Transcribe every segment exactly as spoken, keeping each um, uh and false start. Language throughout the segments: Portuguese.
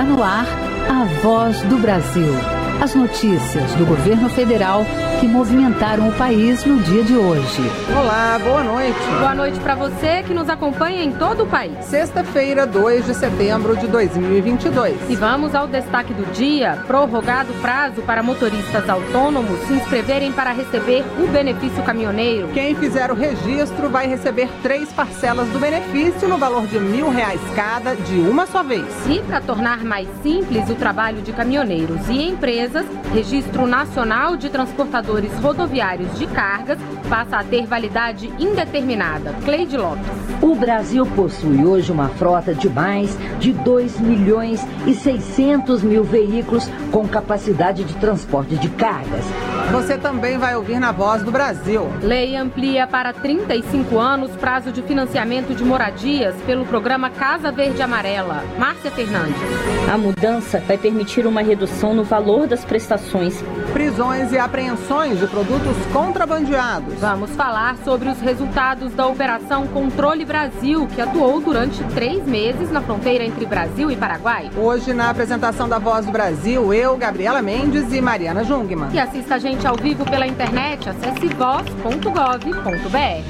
Está no ar a Voz do Brasil. As notícias do governo federal que movimentaram o país no dia de hoje. Olá, boa noite. Boa noite para você que nos acompanha em todo o país. Sexta-feira, dois de setembro de dois mil e vinte e dois. E vamos ao destaque do dia. Prorrogado o prazo para motoristas autônomos se inscreverem para receber o benefício caminhoneiro. Quem fizer o registro vai receber três parcelas do benefício no valor de mil reais cada, de uma só vez. E para tornar mais simples o trabalho de caminhoneiros e empresas, Registro Nacional de Transportadores Rodoviários de Cargas passa a ter validade indeterminada. Cleide Lopes. O Brasil possui hoje uma frota de mais de dois milhões e seiscentos mil veículos com capacidade de transporte de cargas. Você também vai ouvir na Voz do Brasil. Lei amplia para trinta e cinco anos prazo de financiamento de moradias pelo programa Casa Verde Amarela. Márcia Fernandes. A mudança vai permitir uma redução no valor das prestações. Prisões e apreensões de produtos contrabandeados. Vamos falar sobre os resultados da Operação Controle Brasil, que atuou durante três meses na fronteira entre Brasil e Paraguai. Hoje, na apresentação da Voz do Brasil, eu, Gabriela Mendes e Mariana Jungmann. E assista a gente ao vivo pela internet, acesse voz ponto gov ponto br.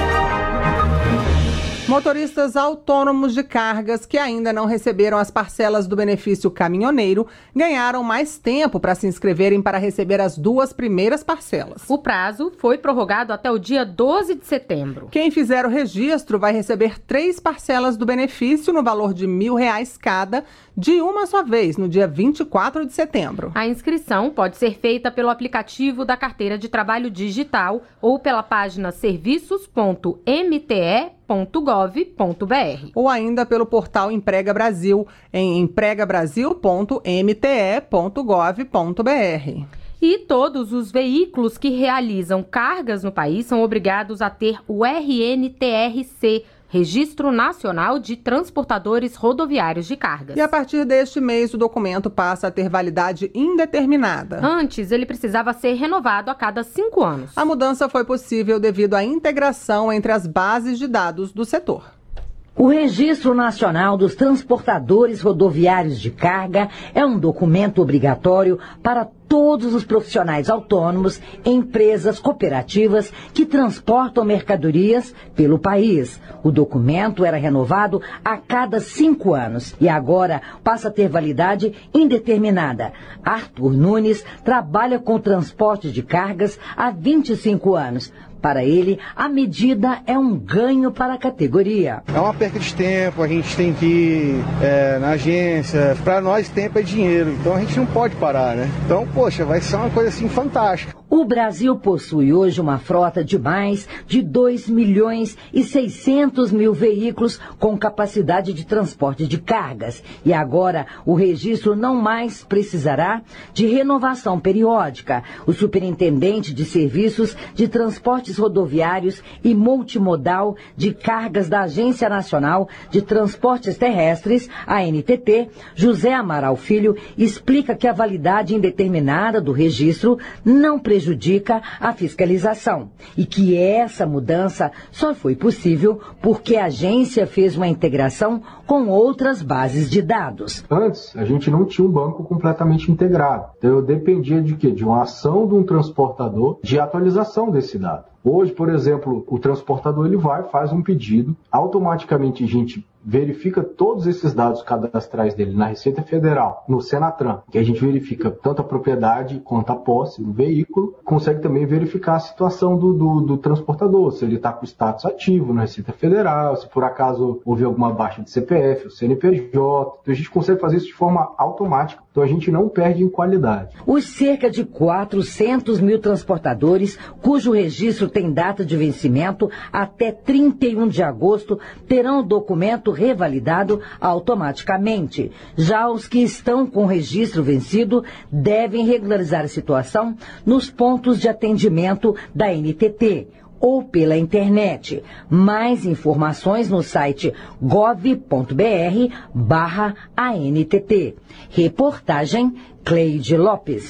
Motoristas autônomos de cargas que ainda não receberam as parcelas do benefício caminhoneiro ganharam mais tempo para se inscreverem para receber as duas primeiras parcelas. O prazo foi prorrogado até o dia doze de setembro. Quem fizer o registro vai receber três parcelas do benefício no valor de mil reais cada, de uma só vez, no dia vinte e quatro de setembro. A inscrição pode ser feita pelo aplicativo da Carteira de Trabalho Digital ou pela página serviços ponto m t e ponto gov ponto br. Ou ainda pelo portal Emprega Brasil, em emprega brasil ponto m t e ponto gov ponto br. E todos os veículos que realizam cargas no país são obrigados a ter o R N T R C, Registro Nacional de Transportadores Rodoviários de Cargas. E a partir deste mês, o documento passa a ter validade indeterminada. Antes, ele precisava ser renovado a cada cinco anos. A mudança foi possível devido à integração entre as bases de dados do setor. O Registro Nacional dos Transportadores Rodoviários de Carga é um documento obrigatório para todos os profissionais autônomos, empresas, cooperativas que transportam mercadorias pelo país. O documento era renovado a cada cinco anos e agora passa a ter validade indeterminada. Arthur Nunes trabalha com transporte de cargas há vinte e cinco anos. Para ele, a medida é um ganho para a categoria. É uma perca de tempo, a gente tem que ir é, na agência. Para nós, tempo é dinheiro, então a gente não pode parar, né? Então, poxa, vai ser uma coisa assim fantástica. O Brasil possui hoje uma frota de mais de dois milhões e seiscentos mil veículos com capacidade de transporte de cargas. E agora o registro não mais precisará de renovação periódica. O superintendente de serviços de transportes rodoviários e multimodal de cargas da Agência Nacional de Transportes Terrestres, a N T T, José Amaral Filho, explica que a validade indeterminada do registro não prejudica prejudica a fiscalização e que essa mudança só foi possível porque a agência fez uma integração com outras bases de dados. Antes, a gente não tinha um banco completamente integrado. Então eu dependia de quê? De uma ação de um transportador de atualização desse dado. Hoje, por exemplo, o transportador ele vai, faz um pedido, automaticamente a gente verifica todos esses dados cadastrais dele na Receita Federal, no Senatran, que a gente verifica tanto a propriedade quanto a posse do veículo, consegue também verificar a situação do, do, do transportador, se ele está com status ativo na Receita Federal, se por acaso houve alguma baixa de C P F, o C N P J, então a gente consegue fazer isso de forma automática, então a gente não perde em qualidade. Os cerca de quatrocentos mil transportadores, cujo registro tem data de vencimento até trinta e um de agosto, terão o documento revalidado automaticamente. Já os que estão com o registro vencido devem regularizar a situação nos pontos de atendimento da N T T ou pela internet. Mais informações no site gov ponto br barra A N T T. Reportagem Cleide Lopes.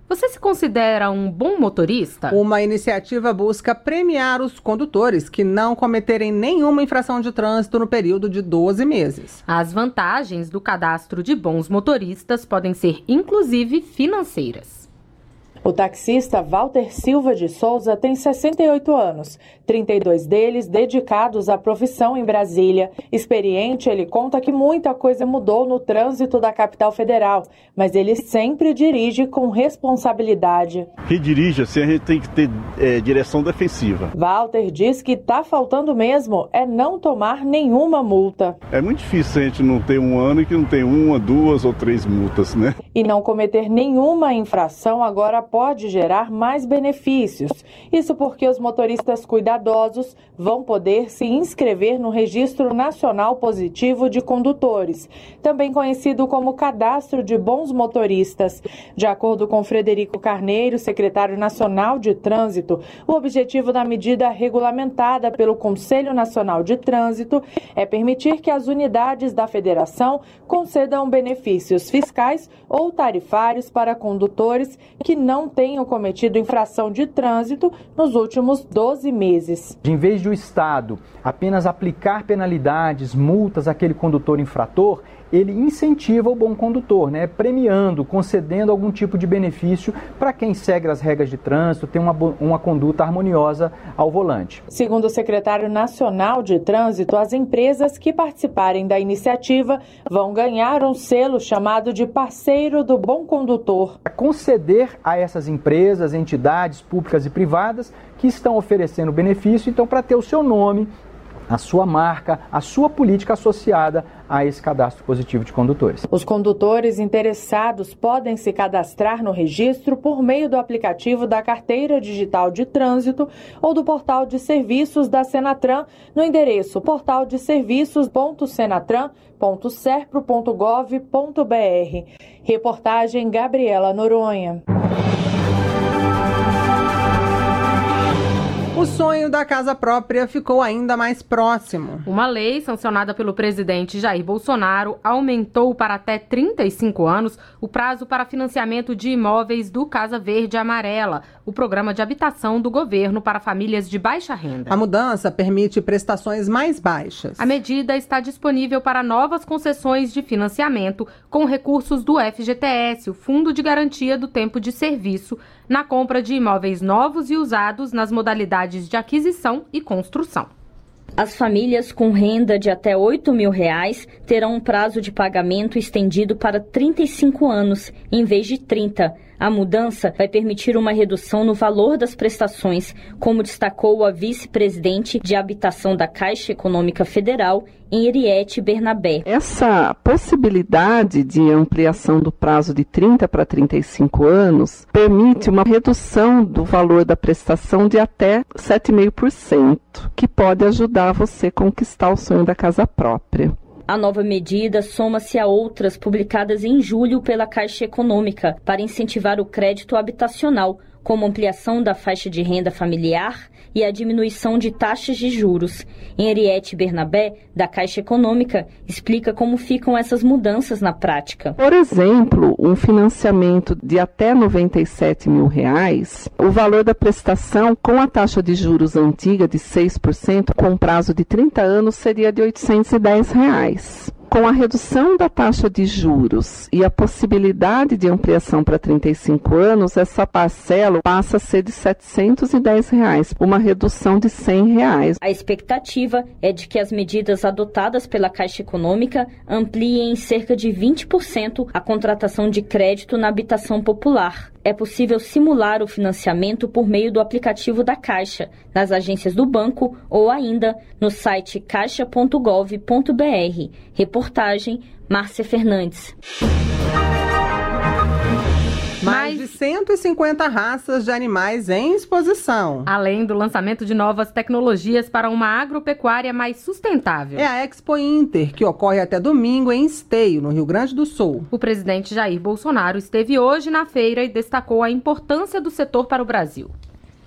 Você se considera um bom motorista? Uma iniciativa busca premiar os condutores que não cometerem nenhuma infração de trânsito no período de doze meses. As vantagens do cadastro de bons motoristas podem ser, inclusive, financeiras. O taxista Walter Silva de Souza tem sessenta e oito anos, trinta e dois deles dedicados à profissão em Brasília. Experiente, ele conta que muita coisa mudou no trânsito da capital federal, mas ele sempre dirige com responsabilidade. Quem dirige assim, a gente tem que ter é, direção defensiva. Walter diz que está faltando mesmo é não tomar nenhuma multa. É muito difícil a gente não ter um ano e que não tem uma, duas ou três multas, né? E não cometer nenhuma infração agora pode gerar mais benefícios. Isso porque os motoristas cuidadosos vão poder se inscrever no Registro Nacional Positivo de Condutores, também conhecido como Cadastro de Bons Motoristas. De acordo com Frederico Carneiro, secretário nacional de Trânsito, o objetivo da medida regulamentada pelo Conselho Nacional de Trânsito é permitir que as unidades da federação concedam benefícios fiscais ou tarifários para condutores que não tenham cometido infração de trânsito nos últimos doze meses. Em vez de o Estado apenas aplicar penalidades, multas àquele condutor infrator, ele incentiva o bom condutor, né? Premiando, concedendo algum tipo de benefício para quem segue as regras de trânsito, tem uma, uma conduta harmoniosa ao volante. Segundo o secretário nacional de Trânsito, as empresas que participarem da iniciativa vão ganhar um selo chamado de Parceiro do Bom Condutor. Conceder a essas empresas, entidades públicas e privadas que estão oferecendo benefício, então para ter o seu nome, a sua marca, a sua política associada a esse cadastro positivo de condutores. Os condutores interessados podem se cadastrar no registro por meio do aplicativo da Carteira Digital de Trânsito ou do portal de serviços da Senatran no endereço portal de serviços ponto senatran ponto serpro ponto gov ponto br. Reportagem Gabriela Noronha. O sonho da casa própria ficou ainda mais próximo. Uma lei sancionada pelo presidente Jair Bolsonaro aumentou para até trinta e cinco anos o prazo para financiamento de imóveis do Casa Verde e Amarela, o programa de habitação do governo para famílias de baixa renda. A mudança permite prestações mais baixas. A medida está disponível para novas concessões de financiamento com recursos do F G T S, o Fundo de Garantia do Tempo de Serviço, na compra de imóveis novos e usados nas modalidades de aquisição e construção. As famílias com renda de até oito mil reais terão um prazo de pagamento estendido para trinta e cinco anos, em vez de trinta. A mudança vai permitir uma redução no valor das prestações, como destacou a vice-presidente de habitação da Caixa Econômica Federal, Henriette Bernabé. Essa possibilidade de ampliação do prazo de trinta para trinta e cinco anos permite uma redução do valor da prestação de até sete vírgula cinco por cento, que pode ajudar você a conquistar o sonho da casa própria. A nova medida soma-se a outras publicadas em julho pela Caixa Econômica para incentivar o crédito habitacional, como ampliação da faixa de renda familiar e a diminuição de taxas de juros. Henriette Bernabé, da Caixa Econômica, explica como ficam essas mudanças na prática. Por exemplo, um financiamento de até noventa e sete mil reais, o valor da prestação com a taxa de juros antiga de seis por cento, com prazo de trinta anos, seria de oitocentos e dez reais. Com a redução da taxa de juros e a possibilidade de ampliação para trinta e cinco anos, essa parcela passa a ser de setecentos e dez reais, uma redução de cem reais. A expectativa é de que as medidas adotadas pela Caixa Econômica ampliem em cerca de vinte por cento a contratação de crédito na habitação popular. É possível simular o financiamento por meio do aplicativo da Caixa, nas agências do banco ou ainda no site caixa ponto gov ponto br. Reportagem Márcia Fernandes. Mais de cento e cinquenta raças de animais em exposição. Além do lançamento de novas tecnologias para uma agropecuária mais sustentável. É a Expo Inter, que ocorre até domingo em Esteio, no Rio Grande do Sul. O presidente Jair Bolsonaro esteve hoje na feira e destacou a importância do setor para o Brasil.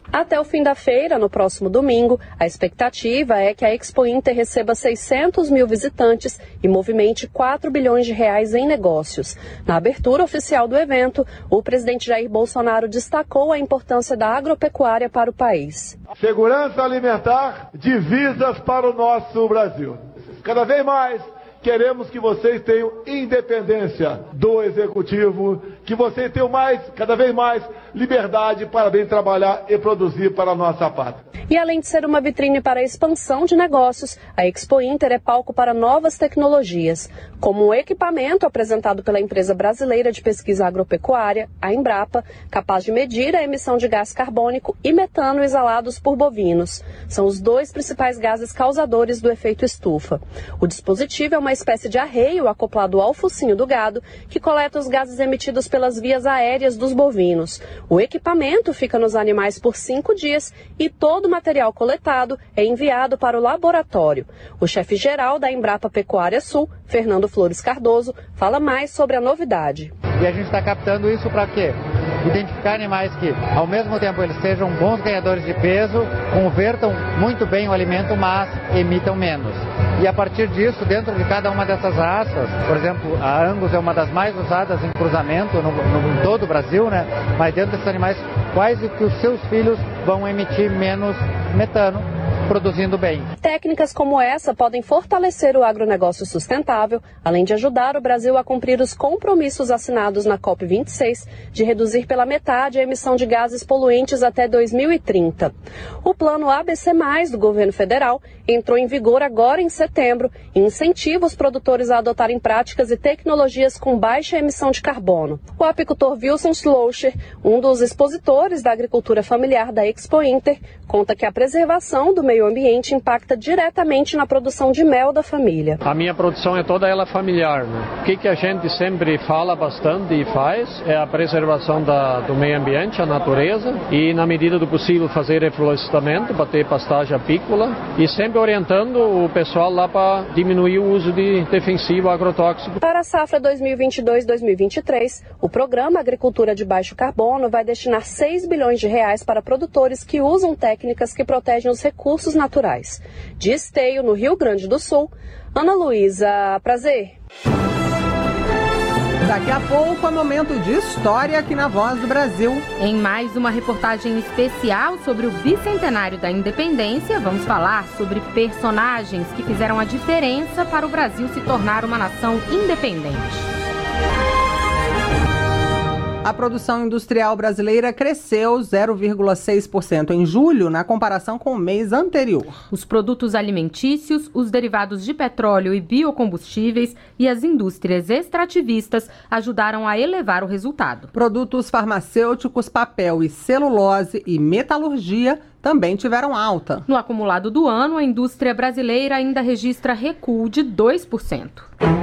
Até o fim da feira, no próximo domingo, a expectativa é que a Expo Inter receba seiscentos mil visitantes e movimente quatro bilhões de reais em negócios. Na abertura oficial do evento, o presidente Jair Bolsonaro destacou a importância da agropecuária para o país. Segurança alimentar, divisas para o nosso Brasil. Cada vez mais queremos que vocês tenham independência do executivo, que vocês tenham mais, cada vez mais liberdade para bem trabalhar e produzir para a nossa pátria. E além de ser uma vitrine para a expansão de negócios, a Expo Inter é palco para novas tecnologias, como o equipamento apresentado pela empresa brasileira de pesquisa agropecuária, a Embrapa, capaz de medir a emissão de gás carbônico e metano exalados por bovinos. São os dois principais gases causadores do efeito estufa. O dispositivo é uma espécie de arreio acoplado ao focinho do gado, que coleta os gases emitidos pelas vias aéreas dos bovinos. O equipamento fica nos animais por cinco dias e todo o material coletado é enviado para o laboratório. O chefe-geral da Embrapa Pecuária Sul, Fernando Flores Cardoso, fala mais sobre a novidade. E a gente está captando isso para quê? Identificar animais que, ao mesmo tempo, eles sejam bons ganhadores de peso, convertam muito bem o alimento, mas emitam menos. E a partir disso, dentro de cada uma dessas raças, por exemplo, a Angus é uma das mais usadas em cruzamento no, no, em todo o Brasil, né? Mas dentro desses animais, quais que os seus filhos vão emitir menos metano, produzindo bem. Técnicas como essa podem fortalecer o agronegócio sustentável, além de ajudar o Brasil a cumprir os compromissos assinados na COP vinte e seis de reduzir pela metade a emissão de gases poluentes até dois mil e trinta. O plano A B C mais, do governo federal, entrou em vigor agora em setembro e incentiva os produtores a adotarem práticas e tecnologias com baixa emissão de carbono. O apicultor Wilson Schloesser, um dos expositores da agricultura familiar da Expo Inter, conta que a preservação do meio ambiente impacta diretamente na produção de mel da família. A minha produção é toda ela familiar, né? O que, que a gente sempre fala bastante e faz é a preservação da, do meio ambiente, a natureza, e na medida do possível fazer reflorestamento, bater pastagem apícola e sempre orientando o pessoal lá para diminuir o uso de defensivo agrotóxico. Para a safra dois mil e vinte e dois dois mil e vinte e três, o programa Agricultura de Baixo Carbono vai destinar seis bilhões de reais para produtores que usam técnicas que protegem os recursos naturais. De Esteio, no Rio Grande do Sul, Ana Luísa, prazer. Daqui a pouco é momento de história aqui na Voz do Brasil. Em mais uma reportagem especial sobre o bicentenário da independência, vamos falar sobre personagens que fizeram a diferença para o Brasil se tornar uma nação independente. A produção industrial brasileira cresceu zero vírgula seis por cento em julho, na comparação com o mês anterior. Os produtos alimentícios, os derivados de petróleo e biocombustíveis e as indústrias extrativistas ajudaram a elevar o resultado. Produtos farmacêuticos, papel e celulose e metalurgia também tiveram alta. No acumulado do ano, a indústria brasileira ainda registra recuo de dois por cento.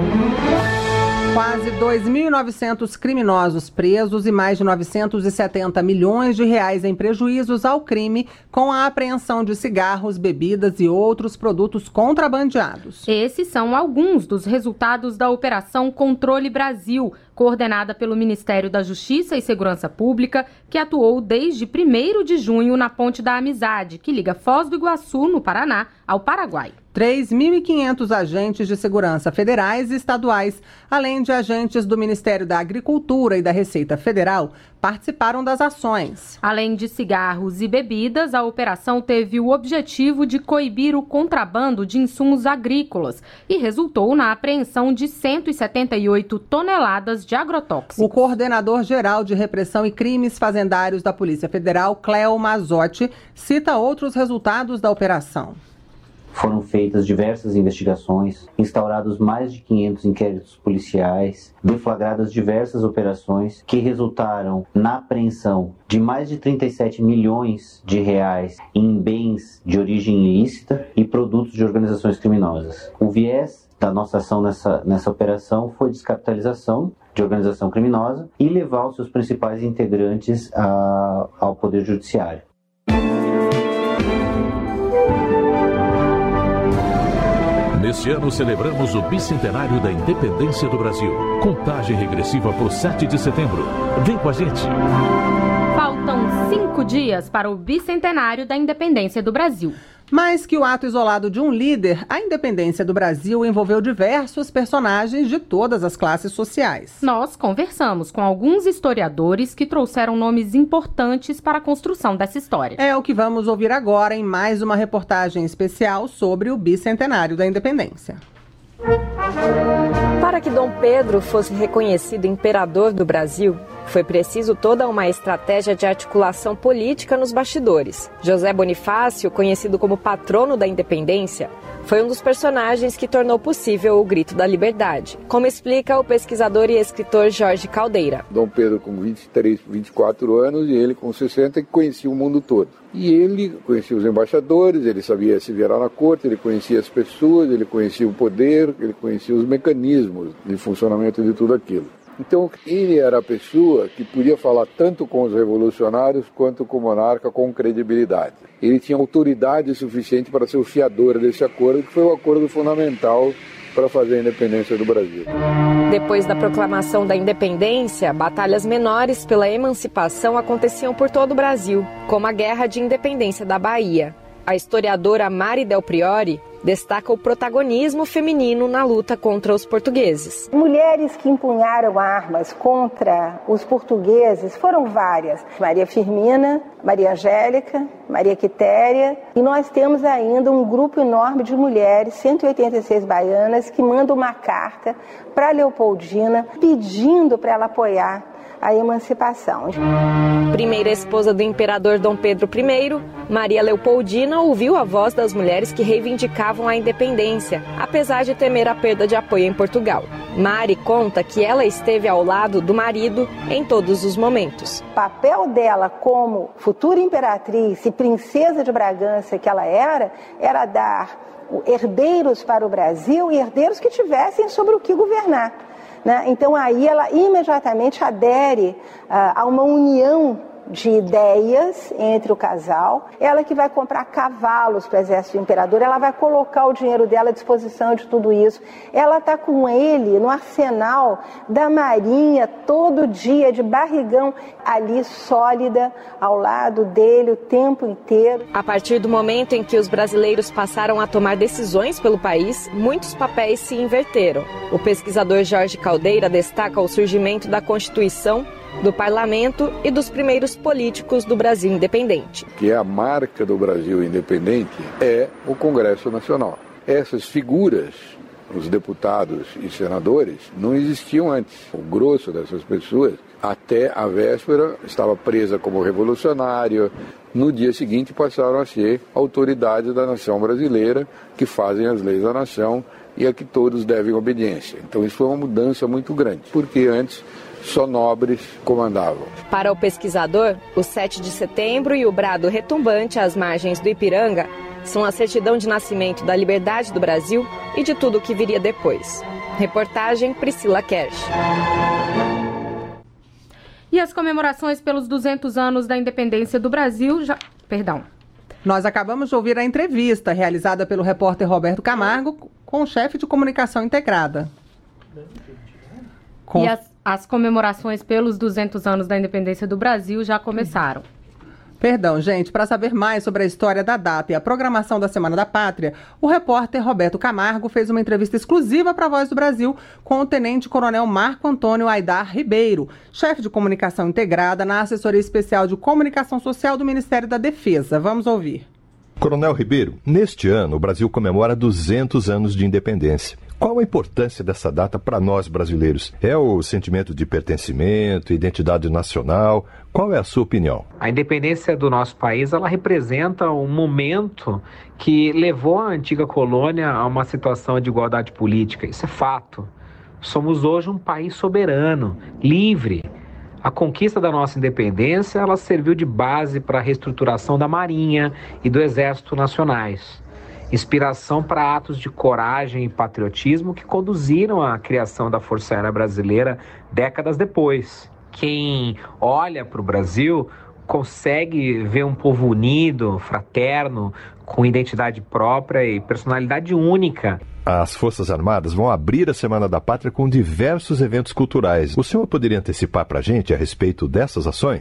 Quase dois mil e novecentos criminosos presos e mais de novecentos e setenta milhões de reais em prejuízos ao crime com a apreensão de cigarros, bebidas e outros produtos contrabandeados. Esses são alguns dos resultados da Operação Controle Brasil, coordenada pelo Ministério da Justiça e Segurança Pública, que atuou desde primeiro de junho na Ponte da Amizade, que liga Foz do Iguaçu, no Paraná, ao Paraguai. três mil e quinhentos agentes de segurança federais e estaduais, além de agentes do Ministério da Agricultura e da Receita Federal, participaram das ações. Além de cigarros e bebidas, a operação teve o objetivo de coibir o contrabando de insumos agrícolas e resultou na apreensão de cento e setenta e oito toneladas de agrotóxicos. O coordenador-geral de repressão e crimes fazendários da Polícia Federal, Cléo Mazzotti, cita outros resultados da operação. Foram feitas diversas investigações, instaurados mais de quinhentos inquéritos policiais, deflagradas diversas operações que resultaram na apreensão de mais de trinta e sete milhões de reais em bens de origem ilícita e produtos de organizações criminosas. O viés da nossa ação nessa, nessa operação foi descapitalização de organização criminosa e levar os seus principais integrantes a, ao Poder Judiciário. Neste ano celebramos o bicentenário da independência do Brasil. Contagem regressiva para o sete de setembro. Vem com a gente! Faltam cinco dias para o bicentenário da independência do Brasil. Mais que o ato isolado de um líder, a independência do Brasil envolveu diversos personagens de todas as classes sociais. Nós conversamos com alguns historiadores que trouxeram nomes importantes para a construção dessa história. É o que vamos ouvir agora em mais uma reportagem especial sobre o bicentenário da independência. Para que Dom Pedro fosse reconhecido imperador do Brasil, foi preciso toda uma estratégia de articulação política nos bastidores. José Bonifácio, conhecido como patrono da independência, foi um dos personagens que tornou possível o Grito da Liberdade, como explica o pesquisador e escritor Jorge Caldeira. Dom Pedro com vinte e três, vinte e quatro anos e ele com sessenta, que conhecia o mundo todo. E ele conhecia os embaixadores, ele sabia se virar na corte, ele conhecia as pessoas, ele conhecia o poder, ele conhecia os mecanismos de funcionamento de tudo aquilo. Então, ele era a pessoa que podia falar tanto com os revolucionários quanto com o monarca com credibilidade. Ele tinha autoridade suficiente para ser o fiador desse acordo, que foi o acordo fundamental para fazer a independência do Brasil. Depois da proclamação da independência, batalhas menores pela emancipação aconteciam por todo o Brasil, como a Guerra de Independência da Bahia. A historiadora Mari Del Priori destaca o protagonismo feminino na luta contra os portugueses. Mulheres que empunharam armas contra os portugueses foram várias. Maria Firmina, Maria Angélica, Maria Quitéria, e nós temos ainda um grupo enorme de mulheres, cento e oitenta e seis baianas, que mandam uma carta para Leopoldina pedindo para ela apoiar a emancipação. Primeira esposa do imperador Dom Pedro I, Maria Leopoldina ouviu a voz das mulheres que reivindicavam a independência, apesar de temer a perda de apoio em Portugal. Mari conta que ela esteve ao lado do marido em todos os momentos. O papel dela como futura imperatriz e princesa de Bragança que ela era, era dar herdeiros para o Brasil e herdeiros que tivessem sobre o que governar. Né? Então aí ela imediatamente adere uh, a uma união de ideias entre o casal. Ela que vai comprar cavalos para o exército do imperador, ela vai colocar o dinheiro dela à disposição de tudo isso. Ela está com ele no arsenal da marinha todo dia, de barrigão, ali sólida, ao lado dele o tempo inteiro. A partir do momento em que os brasileiros passaram a tomar decisões pelo país, muitos papéis se inverteram. O pesquisador Jorge Caldeira destaca o surgimento da Constituição, do parlamento e dos primeiros políticos do Brasil independente. Que é a marca do Brasil independente é o Congresso Nacional. Essas figuras, os deputados e senadores, não existiam antes. O grosso dessas pessoas, até a véspera, estava presa como revolucionário. No dia seguinte passaram a ser autoridades da nação brasileira, que fazem as leis da nação e a que todos devem obediência. Então isso foi uma mudança muito grande, porque antes só nobres comandavam. Para o pesquisador, o sete de setembro e o brado retumbante às margens do Ipiranga são a certidão de nascimento da liberdade do Brasil e de tudo o que viria depois. Reportagem Priscila Kersh. E as comemorações pelos duzentos anos da independência do Brasil já... Perdão. Nós acabamos de ouvir a entrevista realizada pelo repórter Roberto Camargo com o chefe de comunicação integrada. Com... E as, as comemorações pelos duzentos anos da independência do Brasil já começaram. Perdão, gente, para saber mais sobre a história da data e a programação da Semana da Pátria, o repórter Roberto Camargo fez uma entrevista exclusiva para a Voz do Brasil com o tenente-coronel Marco Antônio Aidar Ribeiro, chefe de comunicação integrada na Assessoria Especial de Comunicação Social do Ministério da Defesa. Vamos ouvir. Coronel Ribeiro, neste ano o Brasil comemora duzentos anos de independência. Qual a importância dessa data para nós brasileiros? É o sentimento de pertencimento, identidade nacional? Qual é a sua opinião? A independência do nosso país, ela representa um momento que levou a antiga colônia a uma situação de igualdade política. Isso é fato. Somos hoje um país soberano, livre. A conquista da nossa independência, ela serviu de base para a reestruturação da Marinha e do Exército Nacionais. Inspiração para atos de coragem e patriotismo que conduziram à criação da Força Aérea Brasileira décadas depois. Quem olha para o Brasil consegue ver um povo unido, fraterno, com identidade própria e personalidade única. As Forças Armadas vão abrir a Semana da Pátria com diversos eventos culturais. O senhor poderia antecipar para a gente a respeito dessas ações?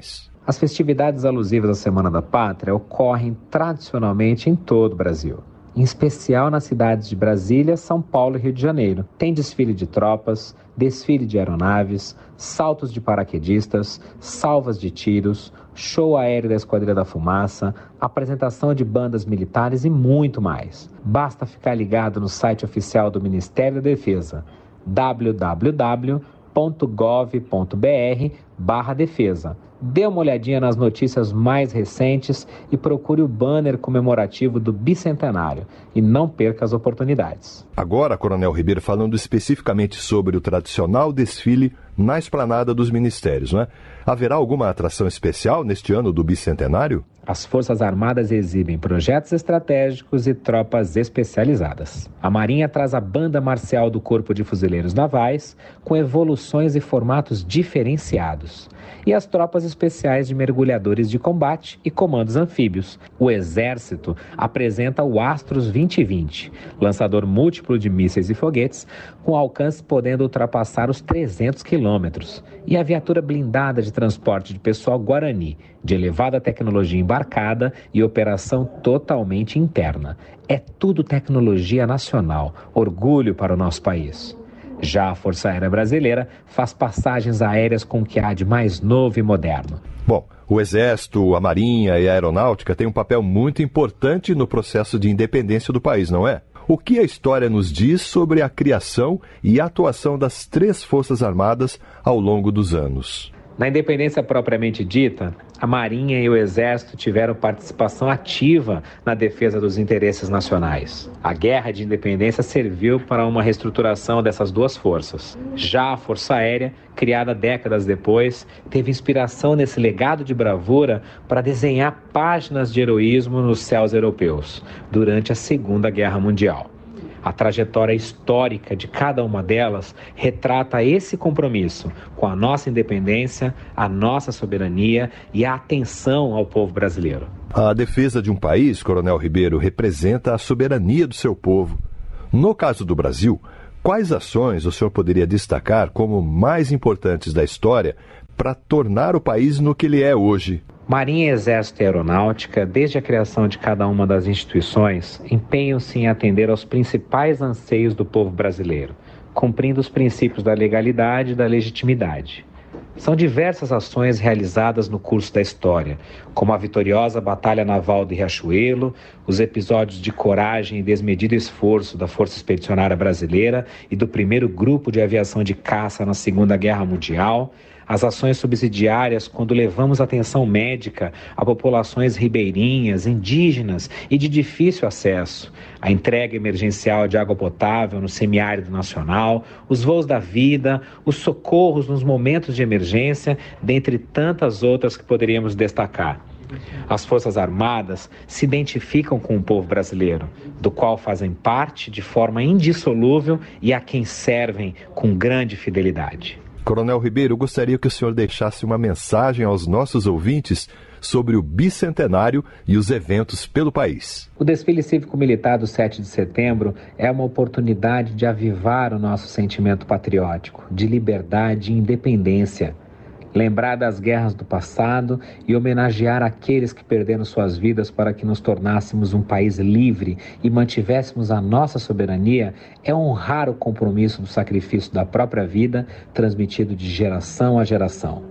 As festividades alusivas à Semana da Pátria ocorrem tradicionalmente em todo o Brasil, em especial nas cidades de Brasília, São Paulo e Rio de Janeiro. Tem desfile de tropas, desfile de aeronaves, saltos de paraquedistas, salvas de tiros, show aéreo da Esquadrilha da Fumaça, apresentação de bandas militares e muito mais. Basta ficar ligado no site oficial do Ministério da Defesa, w w w ponto gov ponto b r barra defesa. Dê uma olhadinha nas notícias mais recentes e procure o banner comemorativo do bicentenário e não perca as oportunidades. Agora, Coronel Ribeiro, falando especificamente sobre o tradicional desfile na esplanada dos ministérios, não é? Haverá alguma atração especial neste ano do bicentenário? As Forças Armadas exibem projetos estratégicos e tropas especializadas. A Marinha traz a Banda Marcial do Corpo de Fuzileiros Navais, com evoluções e formatos diferenciados. E as tropas especiais de mergulhadores de combate e comandos anfíbios. O Exército apresenta o Astros vinte vinte, lançador múltiplo de mísseis e foguetes, com alcance podendo ultrapassar os trezentos quilômetros. E a viatura blindada de transporte de pessoal Guarani, de elevada tecnologia embarcada e operação totalmente interna. É tudo tecnologia nacional, orgulho para o nosso país. Já a Força Aérea Brasileira faz passagens aéreas com o que há de mais novo e moderno. Bom, o Exército, a Marinha e a Aeronáutica têm um papel muito importante no processo de independência do país, não é? O que a história nos diz sobre a criação e atuação das três Forças Armadas ao longo dos anos? Na independência propriamente dita, a Marinha e o Exército tiveram participação ativa na defesa dos interesses nacionais. A Guerra de Independência serviu para uma reestruturação dessas duas forças. Já a Força Aérea, criada décadas depois, teve inspiração nesse legado de bravura para desenhar páginas de heroísmo nos céus europeus durante a Segunda Guerra Mundial. A trajetória histórica de cada uma delas retrata esse compromisso com a nossa independência, a nossa soberania e a atenção ao povo brasileiro. A defesa de um país, Coronel Ribeiro, representa a soberania do seu povo. No caso do Brasil, quais ações o senhor poderia destacar como mais importantes da história para tornar o país no que ele é hoje? Marinha, Exército e Aeronáutica, desde a criação de cada uma das instituições, empenham-se em atender aos principais anseios do povo brasileiro, cumprindo os princípios da legalidade e da legitimidade. São diversas ações realizadas no curso da história, como a vitoriosa Batalha Naval de Riachuelo, os episódios de coragem e desmedido esforço da Força Expedicionária Brasileira e do primeiro grupo de aviação de caça na Segunda Guerra Mundial, as ações subsidiárias quando levamos atenção médica a populações ribeirinhas, indígenas e de difícil acesso, a entrega emergencial de água potável no semiárido nacional, os voos da vida, os socorros nos momentos de emergência, dentre tantas outras que poderíamos destacar. As Forças Armadas se identificam com o povo brasileiro, do qual fazem parte de forma indissolúvel e a quem servem com grande fidelidade. Coronel Ribeiro, eu gostaria que o senhor deixasse uma mensagem aos nossos ouvintes sobre o bicentenário e os eventos pelo país. O desfile cívico-militar do sete de setembro é uma oportunidade de avivar o nosso sentimento patriótico, de liberdade e independência. Lembrar das guerras do passado e homenagear aqueles que perderam suas vidas para que nos tornássemos um país livre e mantivéssemos a nossa soberania é honrar o compromisso do sacrifício da própria vida, transmitido de geração a geração.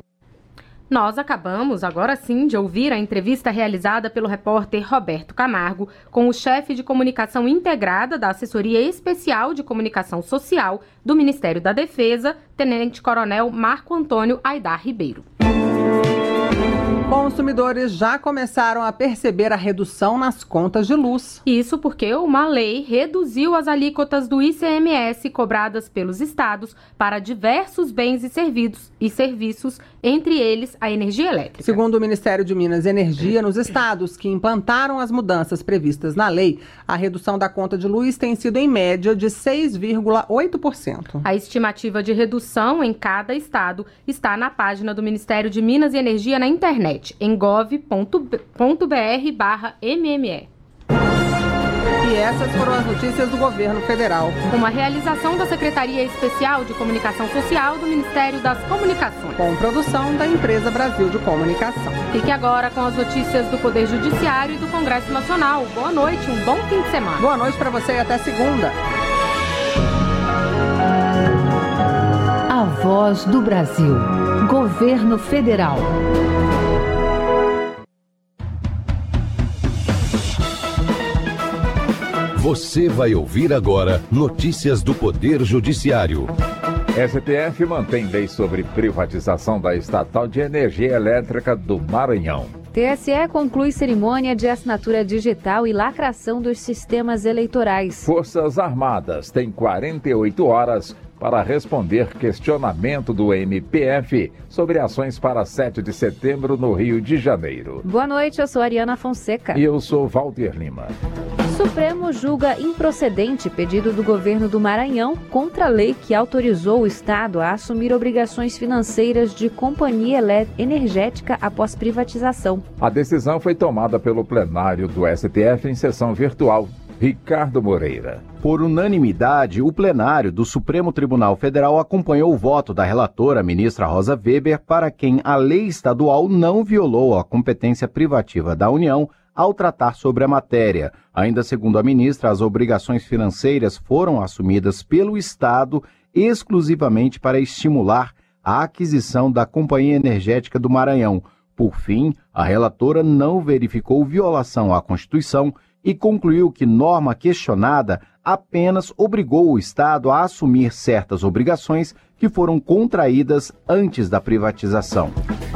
Nós acabamos, agora sim, de ouvir a entrevista realizada pelo repórter Roberto Camargo com o chefe de comunicação integrada da Assessoria Especial de Comunicação Social do Ministério da Defesa, Tenente-Coronel Marco Antônio Aidar Ribeiro. Consumidores já começaram a perceber a redução nas contas de luz. Isso porque uma lei reduziu as alíquotas do I C M S cobradas pelos estados para diversos bens e serviços, e serviços, entre eles a energia elétrica. Segundo o Ministério de Minas e Energia, nos estados que implantaram as mudanças previstas na lei, a redução da conta de luz tem sido em média de seis vírgula oito por cento. A estimativa de redução em cada estado está na página do Ministério de Minas e Energia na internet, em gov ponto br barra M M E. E essas foram as notícias do governo federal. Uma realização da Secretaria Especial de Comunicação Social do Ministério das Comunicações. Com produção da Empresa Brasil de Comunicação. Fique agora com as notícias do Poder Judiciário e do Congresso Nacional. Boa noite, um bom fim de semana. Boa noite para você e até segunda. A Voz do Brasil. Governo Federal. Você vai ouvir agora notícias do Poder Judiciário. S T F mantém lei sobre privatização da estatal de energia elétrica do Maranhão. T S E conclui cerimônia de assinatura digital e lacração dos sistemas eleitorais. Forças Armadas têm quarenta e oito horas para responder questionamento do M P F sobre ações para sete de setembro no Rio de Janeiro. Boa noite, eu sou Ariana Fonseca. E eu sou Walter Lima. Supremo julga improcedente pedido do governo do Maranhão contra a lei que autorizou o Estado a assumir obrigações financeiras de companhia energética após privatização. A decisão foi tomada pelo plenário do S T F em sessão virtual. Ricardo Moreira. Por unanimidade, o plenário do Supremo Tribunal Federal acompanhou o voto da relatora, ministra Rosa Weber, para quem a lei estadual não violou a competência privativa da União ao tratar sobre a matéria. Ainda segundo a ministra, as obrigações financeiras foram assumidas pelo Estado exclusivamente para estimular a aquisição da Companhia Energética do Maranhão. Por fim, a relatora não verificou violação à Constituição e concluiu que norma questionada apenas obrigou o Estado a assumir certas obrigações que foram contraídas antes da privatização.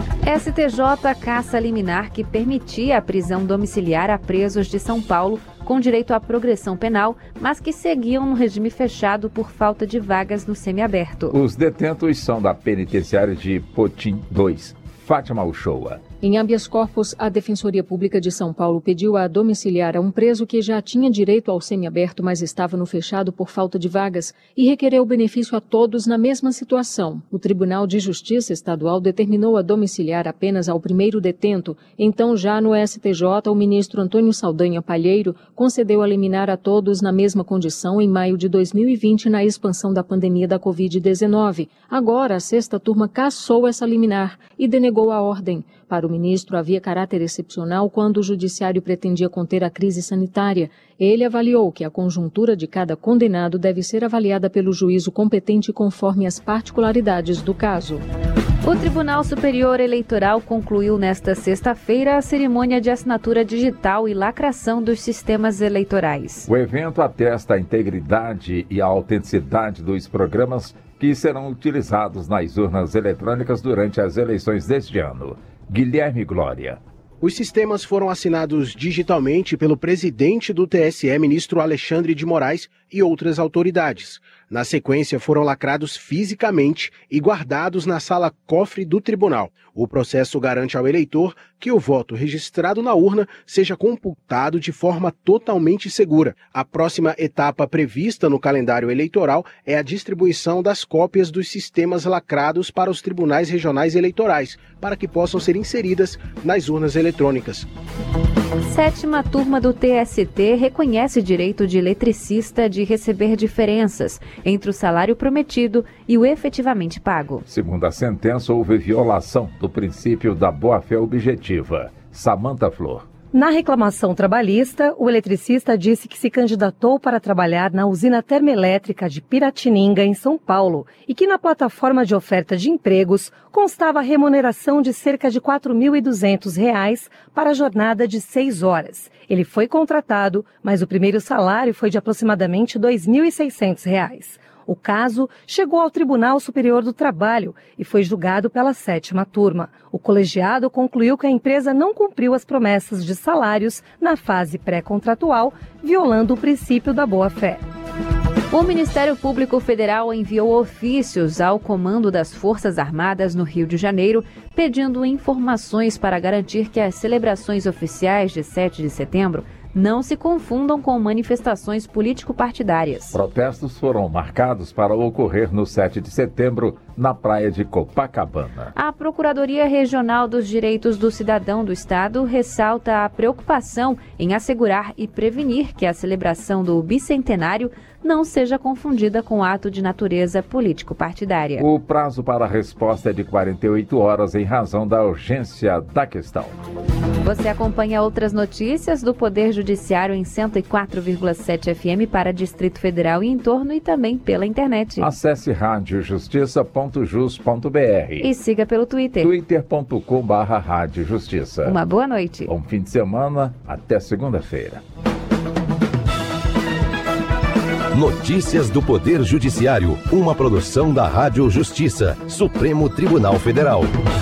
S T J caça liminar que permitia a prisão domiciliar a presos de São Paulo com direito à progressão penal, mas que seguiam no regime fechado por falta de vagas no semiaberto. Os detentos são da penitenciária de Potim dois. Fátima Uchoa. Em habeas corpus, a Defensoria Pública de São Paulo pediu a domiciliar a um preso que já tinha direito ao semiaberto, mas estava no fechado por falta de vagas, e requereu o benefício a todos na mesma situação. O Tribunal de Justiça Estadual determinou a domiciliar apenas ao primeiro detento. Então, já no S T J, o ministro Antônio Saldanha Palheiro concedeu a liminar a todos na mesma condição em maio de dois mil e vinte, na expansão da pandemia da covid dezenove. Agora, a sexta turma cassou essa liminar e denegou a ordem. Para o ministro, havia caráter excepcional quando o judiciário pretendia conter a crise sanitária. Ele avaliou que a conjuntura de cada condenado deve ser avaliada pelo juízo competente conforme as particularidades do caso. O Tribunal Superior Eleitoral concluiu nesta sexta-feira a cerimônia de assinatura digital e lacração dos sistemas eleitorais. O evento atesta a integridade e a autenticidade dos programas que serão utilizados nas urnas eletrônicas durante as eleições deste ano. Guilherme Glória. Os sistemas foram assinados digitalmente pelo presidente do T S E, ministro Alexandre de Moraes, e outras autoridades. Na sequência, foram lacrados fisicamente e guardados na sala cofre do tribunal. O processo garante ao eleitor que o voto registrado na urna seja computado de forma totalmente segura. A próxima etapa prevista no calendário eleitoral é a distribuição das cópias dos sistemas lacrados para os tribunais regionais eleitorais, para que possam ser inseridas nas urnas eletrônicas. Sétima turma do T S T reconhece direito de eletricista de receber diferenças entre o salário prometido e o efetivamente pago. Segundo a sentença, houve violação do princípio da boa-fé objetiva. Samanta Flor. Na reclamação trabalhista, o eletricista disse que se candidatou para trabalhar na usina termoelétrica de Piratininga, em São Paulo, e que na plataforma de oferta de empregos constava a remuneração de cerca de quatro mil e duzentos reais para a jornada de seis horas. Ele foi contratado, mas o primeiro salário foi de aproximadamente dois mil e seiscentos reais. O caso chegou ao Tribunal Superior do Trabalho e foi julgado pela sétima turma. O colegiado concluiu que a empresa não cumpriu as promessas de salários na fase pré-contratual, violando o princípio da boa-fé. O Ministério Público Federal enviou ofícios ao Comando das Forças Armadas no Rio de Janeiro, pedindo informações para garantir que as celebrações oficiais de sete de setembro não se confundam com manifestações político-partidárias. Protestos foram marcados para ocorrer no sete de setembro na praia de Copacabana. A Procuradoria Regional dos Direitos do Cidadão do Estado ressalta a preocupação em assegurar e prevenir que a celebração do bicentenário não seja confundida com ato de natureza político-partidária. O prazo para a resposta é de quarenta e oito horas em razão da urgência da questão. Você acompanha outras notícias do Poder Judiciário em cento e quatro vírgula sete F M para Distrito Federal e entorno e também pela internet. Acesse rádio justiça ponto jus ponto b r e siga pelo Twitter. twitter ponto com barra rádio justiça. Uma boa noite. Bom fim de semana. Até segunda-feira. Notícias do Poder Judiciário, uma produção da Rádio Justiça, Supremo Tribunal Federal.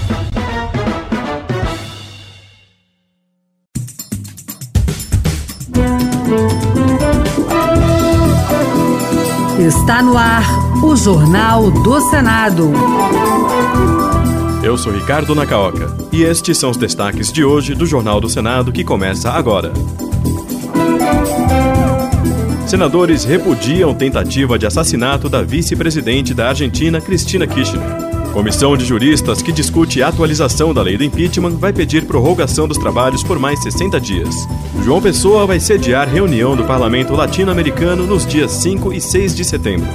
Está no ar o Jornal do Senado. Eu sou Ricardo Nacaoca e estes são os destaques de hoje do Jornal do Senado que começa agora. Senadores repudiam tentativa de assassinato da vice-presidente da Argentina, Cristina Kirchner. Comissão de juristas que discute a atualização da lei do impeachment vai pedir prorrogação dos trabalhos por mais sessenta dias. João Pessoa vai sediar reunião do Parlamento Latino-Americano nos dias cinco e seis de setembro.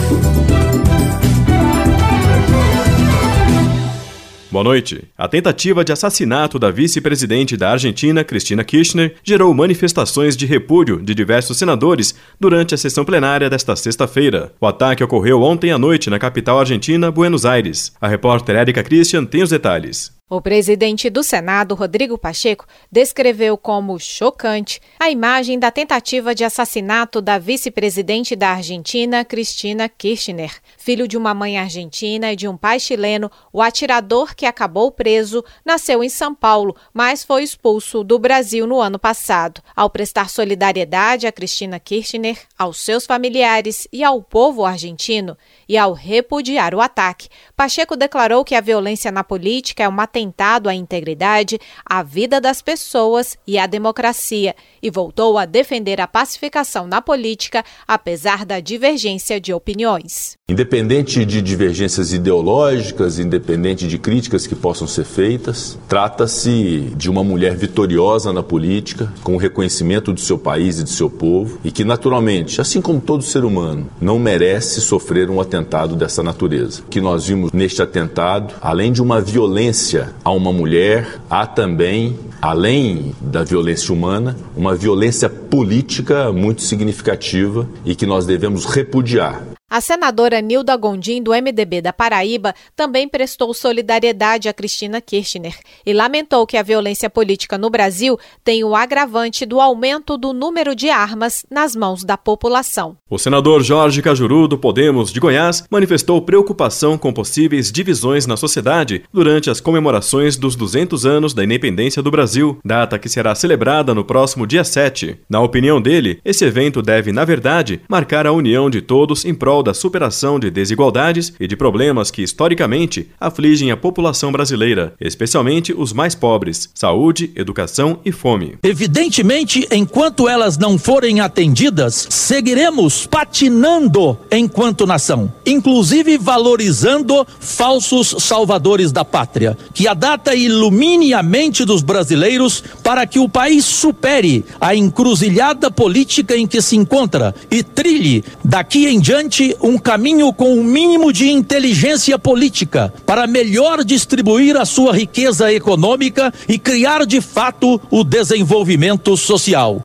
Boa noite. A tentativa de assassinato da vice-presidente da Argentina, Cristina Kirchner, gerou manifestações de repúdio de diversos senadores durante a sessão plenária desta sexta-feira. O ataque ocorreu ontem à noite na capital argentina, Buenos Aires. A repórter Érica Christian tem os detalhes. O presidente do Senado, Rodrigo Pacheco, descreveu como chocante a imagem da tentativa de assassinato da vice-presidente da Argentina, Cristina Kirchner. Filho de uma mãe argentina e de um pai chileno, o atirador que acabou preso nasceu em São Paulo, mas foi expulso do Brasil no ano passado. Ao prestar solidariedade a Cristina Kirchner, aos seus familiares e ao povo argentino, e ao repudiar o ataque, Pacheco declarou que a violência na política é uma atentado à integridade, à vida das pessoas e à democracia, e voltou a defender a pacificação na política, apesar da divergência de opiniões. Independente de divergências ideológicas, independente de críticas que possam ser feitas, trata-se de uma mulher vitoriosa na política, com o reconhecimento do seu país e do seu povo, e que naturalmente, assim como todo ser humano, não merece sofrer um atentado dessa natureza. O que nós vimos neste atentado, além de uma violência a uma mulher, há também, além da violência humana, uma violência política muito significativa e que nós devemos repudiar. A senadora Nilda Gondim, do M D B da Paraíba, também prestou solidariedade a Cristina Kirchner e lamentou que a violência política no Brasil tem o agravante do aumento do número de armas nas mãos da população. O senador Jorge Cajuru, do Podemos de Goiás, manifestou preocupação com possíveis divisões na sociedade durante as comemorações dos duzentos anos da independência do Brasil, data que será celebrada no próximo dia sete. Na opinião dele, esse evento deve, na verdade, marcar a união de todos em prol da superação de desigualdades e de problemas que, historicamente, afligem a população brasileira, especialmente os mais pobres: saúde, educação e fome. Evidentemente, enquanto elas não forem atendidas, seguiremos patinando enquanto nação, inclusive valorizando falsos salvadores da pátria. Que a data ilumine a mente dos brasileiros para que o país supere a encruzilhada política em que se encontra e trilhe, daqui em diante, um caminho com o mínimo de inteligência política para melhor distribuir a sua riqueza econômica e criar de fato o desenvolvimento social.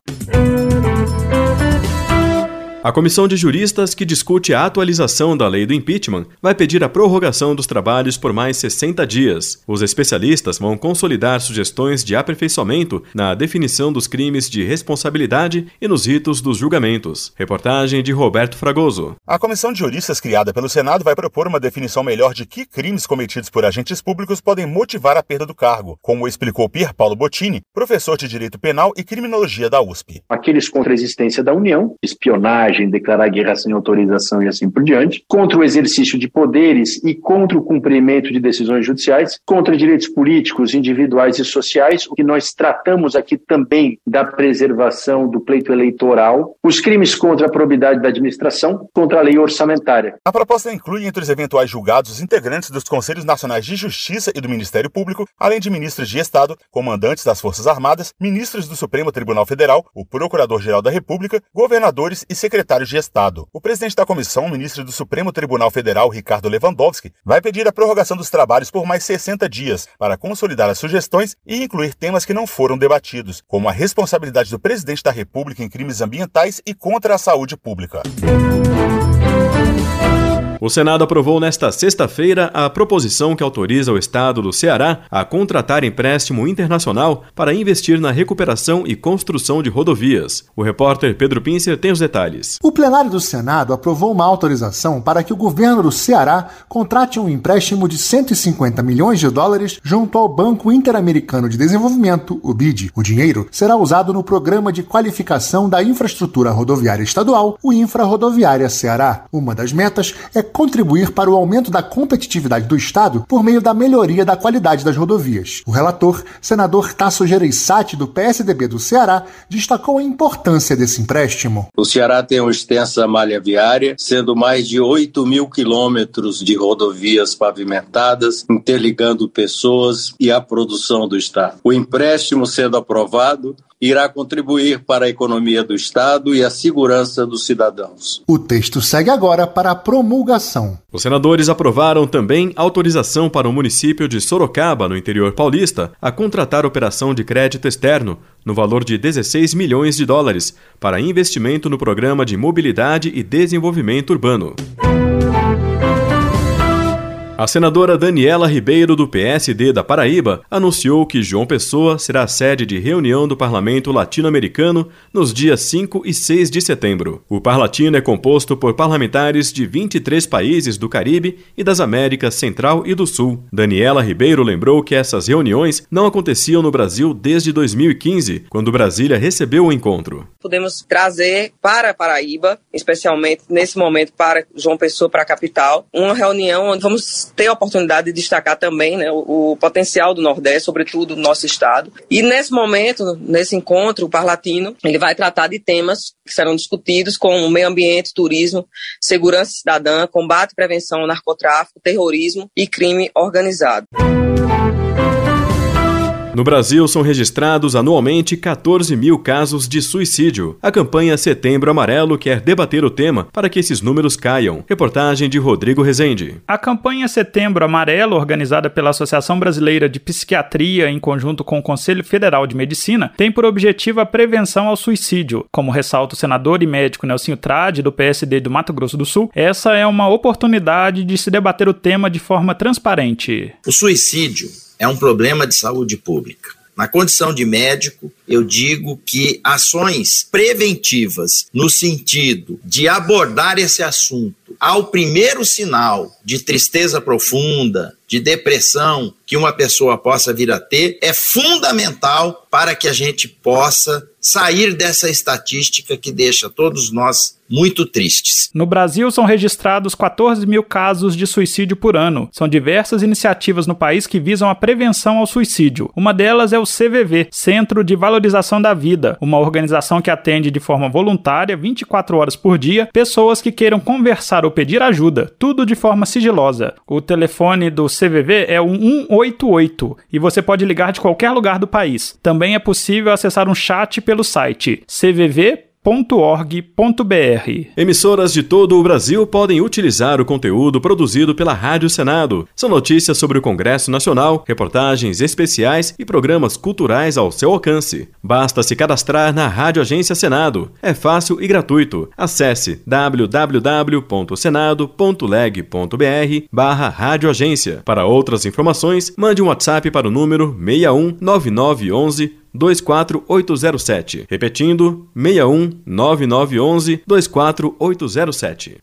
A comissão de juristas que discute a atualização da lei do impeachment vai pedir a prorrogação dos trabalhos por mais sessenta dias. Os especialistas vão consolidar sugestões de aperfeiçoamento na definição dos crimes de responsabilidade e nos ritos dos julgamentos. Reportagem de Roberto Fragoso. A comissão de juristas criada pelo Senado vai propor uma definição melhor de que crimes cometidos por agentes públicos podem motivar a perda do cargo, como explicou Pier Paolo Bottini, professor de Direito Penal e Criminologia da U S P. Aqueles contra a existência da União, espionagem, espionagem, declarar guerra sem autorização e assim por diante, contra o exercício de poderes e contra o cumprimento de decisões judiciais, contra direitos políticos, individuais e sociais, o que nós tratamos aqui também da preservação do pleito eleitoral, os crimes contra a probidade da administração, contra a lei orçamentária. A proposta inclui entre os eventuais julgados os integrantes dos Conselhos Nacionais de Justiça e do Ministério Público, além de ministros de Estado, comandantes das Forças Armadas, ministros do Supremo Tribunal Federal, o Procurador-Geral da República, governadores e secretários de Estado. O presidente da comissão, ministro do Supremo Tribunal Federal, Ricardo Lewandowski, vai pedir a prorrogação dos trabalhos por mais sessenta dias para consolidar as sugestões e incluir temas que não foram debatidos, como a responsabilidade do presidente da República em crimes ambientais e contra a saúde pública. O Senado aprovou nesta sexta-feira a proposição que autoriza o Estado do Ceará a contratar empréstimo internacional para investir na recuperação e construção de rodovias. O repórter Pedro Pincer tem os detalhes. O plenário do Senado aprovou uma autorização para que o governo do Ceará contrate um empréstimo de cento e cinquenta milhões de dólares junto ao Banco Interamericano de Desenvolvimento, o B I D. O dinheiro será usado no Programa de Qualificação da Infraestrutura Rodoviária Estadual, o Infrarrodoviária Ceará. Uma das metas é contribuir para o aumento da competitividade do Estado por meio da melhoria da qualidade das rodovias. O relator, senador Tasso Gereissati, do P S D B do Ceará, destacou a importância desse empréstimo. O Ceará tem uma extensa malha viária, sendo mais de oito mil quilômetros de rodovias pavimentadas, interligando pessoas e a produção do Estado. O empréstimo, sendo aprovado, irá contribuir para a economia do Estado e a segurança dos cidadãos. O texto segue agora para a promulgação. Os senadores aprovaram também autorização para o município de Sorocaba, no interior paulista, a contratar operação de crédito externo, no valor de dezesseis milhões de dólares, para investimento no Programa de Mobilidade e Desenvolvimento Urbano. A senadora Daniela Ribeiro, do P S D da Paraíba, anunciou que João Pessoa será a sede de reunião do Parlamento Latino-Americano nos dias cinco e seis de setembro. O Parlatino é composto por parlamentares de vinte e três países do Caribe e das Américas Central e do Sul. Daniela Ribeiro lembrou que essas reuniões não aconteciam no Brasil desde dois mil e quinze, quando Brasília recebeu o encontro. Podemos trazer para a Paraíba, especialmente nesse momento para João Pessoa, para a capital, uma reunião onde vamos ter a oportunidade de destacar também, né, o, o potencial do Nordeste, sobretudo do nosso estado. E nesse momento, nesse encontro, o Parlatino, ele vai tratar de temas que serão discutidos como meio ambiente, turismo, segurança cidadã, combate e prevenção ao narcotráfico, terrorismo e crime organizado. No Brasil, são registrados anualmente catorze mil casos de suicídio. A campanha Setembro Amarelo quer debater o tema para que esses números caiam. Reportagem de Rodrigo Rezende. A campanha Setembro Amarelo, organizada pela Associação Brasileira de Psiquiatria em conjunto com o Conselho Federal de Medicina, tem por objetivo a prevenção ao suicídio. Como ressalta o senador e médico Nelsinho Trade, do P S D do Mato Grosso do Sul, essa é uma oportunidade de se debater o tema de forma transparente. O suicídio é um problema de saúde pública. Na condição de médico, eu digo que ações preventivas no sentido de abordar esse assunto ao primeiro sinal de tristeza profunda, de depressão que uma pessoa possa vir a ter, é fundamental para que a gente possa sair dessa estatística que deixa todos nós muito tristes. No Brasil, são registrados catorze mil casos de suicídio por ano. São diversas iniciativas no país que visam a prevenção ao suicídio. Uma delas é o C V V, Centro de Valorização da Vida, uma organização que atende de forma voluntária, vinte e quatro horas por dia, pessoas que queiram conversar ou pedir ajuda, tudo de forma sigilosa. O telefone do C V V é o um oito oito e você pode ligar de qualquer lugar do país. Também é possível acessar um chat pelo site c v v ponto org ponto b r. Emissoras de todo o Brasil podem utilizar o conteúdo produzido pela Rádio Senado. São notícias sobre o Congresso Nacional, reportagens especiais e programas culturais ao seu alcance. Basta se cadastrar na Rádio Agência Senado. É fácil e gratuito. Acesse w w w ponto senado ponto leg ponto b r barra Rádio Agência. Para outras informações, mande um WhatsApp para o número seis um nove nove um um dois quatro oito zero sete. Repetindo, seis um nove nove um um dois quatro oito zero sete.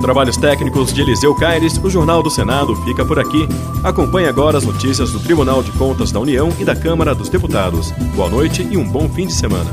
trabalhos técnicos de Eliseu Caires, o Jornal do Senado fica por aqui. Acompanhe agora as notícias do Tribunal de Contas da União e da Câmara dos Deputados. Boa noite e um bom fim de semana.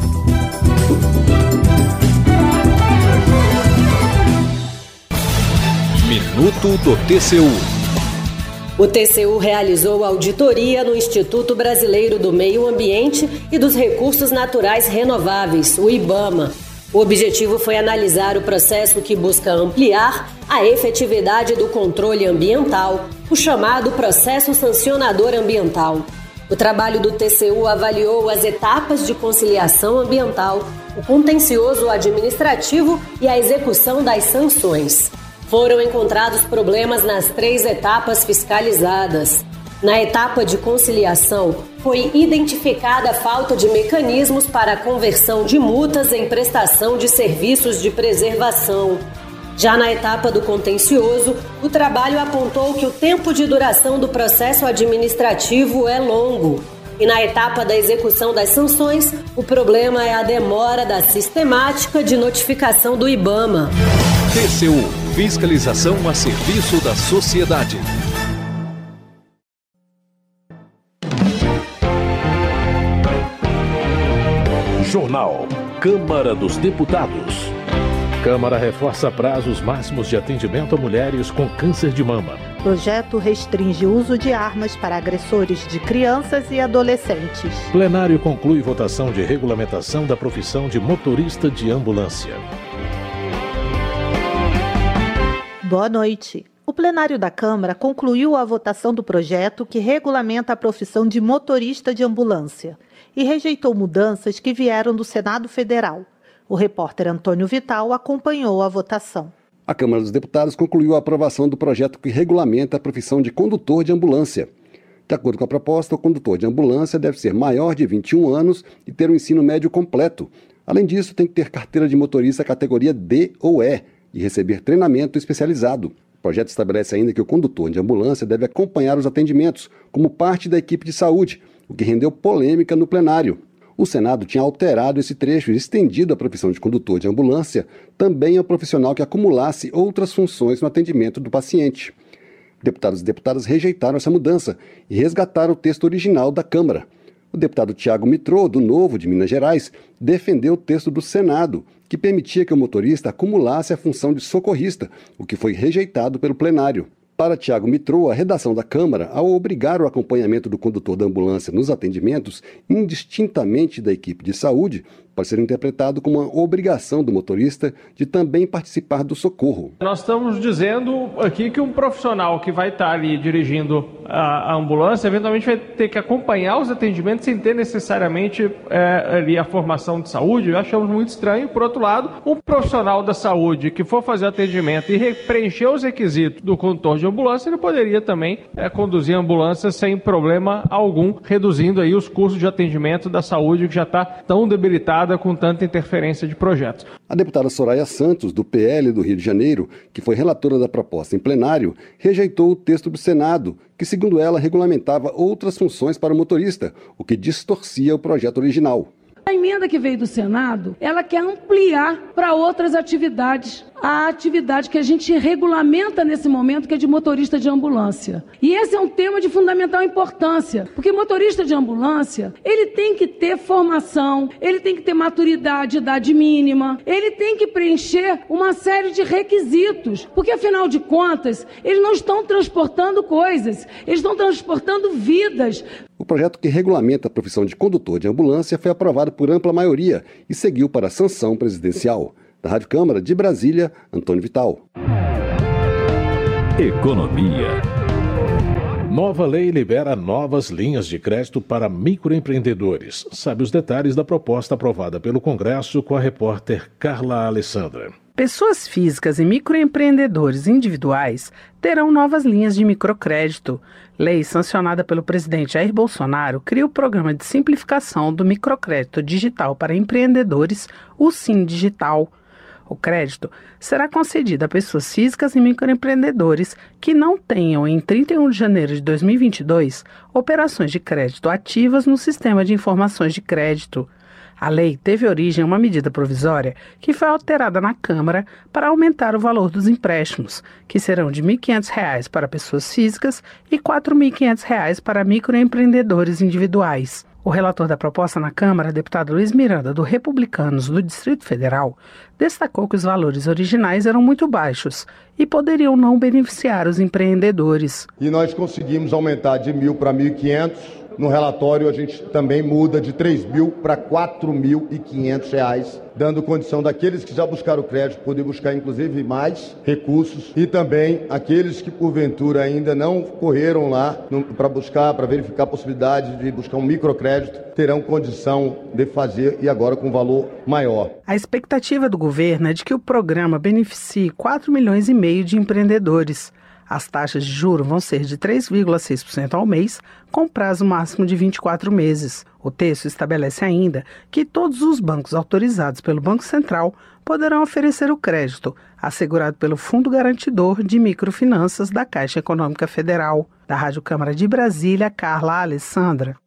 Minuto do T C U. O T C U realizou auditoria no Instituto Brasileiro do Meio Ambiente e dos Recursos Naturais Renováveis, o IBAMA. O objetivo foi analisar o processo que busca ampliar a efetividade do controle ambiental, o chamado processo sancionador ambiental. O trabalho do T C U avaliou as etapas de conciliação ambiental, o contencioso administrativo e a execução das sanções. Foram encontrados problemas nas três etapas fiscalizadas. Na etapa de conciliação, foi identificada a falta de mecanismos para a conversão de multas em prestação de serviços de preservação. Já na etapa do contencioso, o trabalho apontou que o tempo de duração do processo administrativo é longo. E na etapa da execução das sanções, o problema é a demora da sistemática de notificação do IBAMA. T C U, fiscalização a serviço da sociedade. Jornal Câmara dos Deputados. Câmara reforça prazos máximos de atendimento a mulheres com câncer de mama. Projeto restringe o uso de armas para agressores de crianças e adolescentes. Plenário conclui votação de regulamentação da profissão de motorista de ambulância. Boa noite. O plenário da Câmara concluiu a votação do projeto que regulamenta a profissão de motorista de ambulância e rejeitou mudanças que vieram do Senado Federal. O repórter Antônio Vital acompanhou a votação. A Câmara dos Deputados concluiu a aprovação do projeto que regulamenta a profissão de condutor de ambulância. De acordo com a proposta, o condutor de ambulância deve ser maior de vinte e um anos e ter um ensino médio completo. Além disso, tem que ter carteira de motorista categoria D ou E e receber treinamento especializado. O projeto estabelece ainda que o condutor de ambulância deve acompanhar os atendimentos como parte da equipe de saúde, o que rendeu polêmica no plenário. O Senado tinha alterado esse trecho e estendido a profissão de condutor de ambulância também ao profissional que acumulasse outras funções no atendimento do paciente. Deputados e deputadas rejeitaram essa mudança e resgataram o texto original da Câmara. O deputado Tiago Mitrô, do Novo de Minas Gerais, defendeu o texto do Senado, que permitia que o motorista acumulasse a função de socorrista, o que foi rejeitado pelo plenário. Para Tiago Mitrô, a redação da Câmara, ao obrigar o acompanhamento do condutor da ambulância nos atendimentos, indistintamente da equipe de saúde, pode ser interpretado como uma obrigação do motorista de também participar do socorro. Nós estamos dizendo aqui que um profissional que vai estar ali dirigindo a, a ambulância, eventualmente vai ter que acompanhar os atendimentos sem ter necessariamente é, ali a formação de saúde. Achamos muito estranho. Por outro lado, um profissional da saúde que for fazer atendimento e preencher os requisitos do condutor de ambulância, ele poderia também é, conduzir a ambulância sem problema algum, reduzindo aí os custos de atendimento da saúde que já está tão debilitada com tanta interferência de projetos. A deputada Soraya Santos, do P L do Rio de Janeiro, que foi relatora da proposta em plenário, rejeitou o texto do Senado, que, segundo ela, regulamentava outras funções para o motorista, o que distorcia o projeto original. A emenda que veio do Senado, ela quer ampliar para outras atividades. A atividade que a gente regulamenta nesse momento, que é de motorista de ambulância. E esse é um tema de fundamental importância, porque motorista de ambulância, ele tem que ter formação, ele tem que ter maturidade, idade mínima, ele tem que preencher uma série de requisitos, porque afinal de contas, eles não estão transportando coisas, eles estão transportando vidas. O projeto que regulamenta a profissão de condutor de ambulância foi aprovado por ampla maioria e seguiu para a sanção presidencial. Da Rádio Câmara de Brasília, Antônio Vital. Economia. Nova lei libera novas linhas de crédito para microempreendedores. Sabe os detalhes da proposta aprovada pelo Congresso com a repórter Carla Alessandra. Pessoas físicas e microempreendedores individuais terão novas linhas de microcrédito. Lei sancionada pelo presidente Jair Bolsonaro cria o Programa de Simplificação do Microcrédito Digital para Empreendedores, o Sim Digital. O crédito será concedido a pessoas físicas e microempreendedores que não tenham, em trinta e um de janeiro de dois mil e vinte e dois, operações de crédito ativas no Sistema de Informações de Crédito. A lei teve origem em uma medida provisória que foi alterada na Câmara para aumentar o valor dos empréstimos, que serão de mil e quinhentos reais para pessoas físicas e quatro mil e quinhentos reais para microempreendedores individuais. O relator da proposta na Câmara, deputado Luiz Miranda, do Republicanos do Distrito Federal, destacou que os valores originais eram muito baixos e poderiam não beneficiar os empreendedores. E nós conseguimos aumentar de mil para mil e quinhentos. No relatório, a gente também muda de três mil para quatro mil e quinhentos reais, dando condição daqueles que já buscaram crédito poder buscar, inclusive, mais recursos e também aqueles que, porventura, ainda não correram lá para buscar, para verificar a possibilidade de buscar um microcrédito, terão condição de fazer e agora com valor maior. A expectativa do governo é de que o programa beneficie quatro milhões e meio de empreendedores. As taxas de juros vão ser de três vírgula seis por cento ao mês, com prazo máximo de vinte e quatro meses. O texto estabelece ainda que todos os bancos autorizados pelo Banco Central poderão oferecer o crédito, assegurado pelo Fundo Garantidor de Microfinanças da Caixa Econômica Federal. Da Rádio Câmara de Brasília, Carla Alessandra.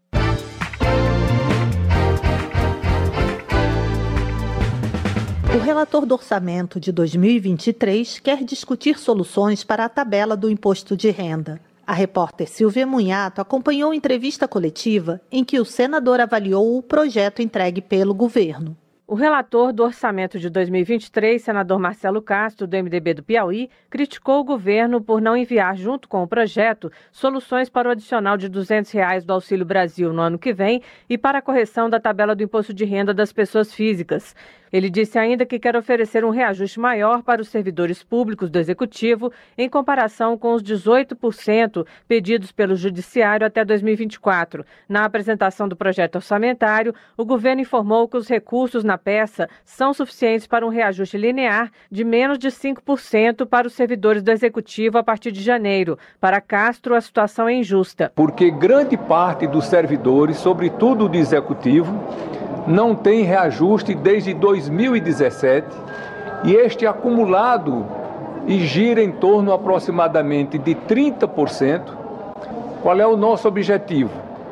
O relator do orçamento de dois mil e vinte e três quer discutir soluções para a tabela do imposto de renda. A repórter Silvia Munhato acompanhou entrevista coletiva em que o senador avaliou o projeto entregue pelo governo. O relator do orçamento de dois mil e vinte e três, senador Marcelo Castro, do M D B do Piauí, criticou o governo por não enviar, junto com o projeto, soluções para o adicional de duzentos reais do Auxílio Brasil no ano que vem e para a correção da tabela do imposto de renda das pessoas físicas. Ele disse ainda que quer oferecer um reajuste maior para os servidores públicos do Executivo em comparação com os dezoito por cento pedidos pelo Judiciário até dois mil e vinte e quatro. Na apresentação do projeto orçamentário, o governo informou que os recursos na peça são suficientes para um reajuste linear de menos de cinco por cento para os servidores do Executivo a partir de janeiro. Para Castro, a situação é injusta. Porque grande parte dos servidores, sobretudo do Executivo, não tem reajuste desde dois mil e dezessete e este acumulado e gira em torno aproximadamente de trinta por cento. Qual é o nosso objetivo?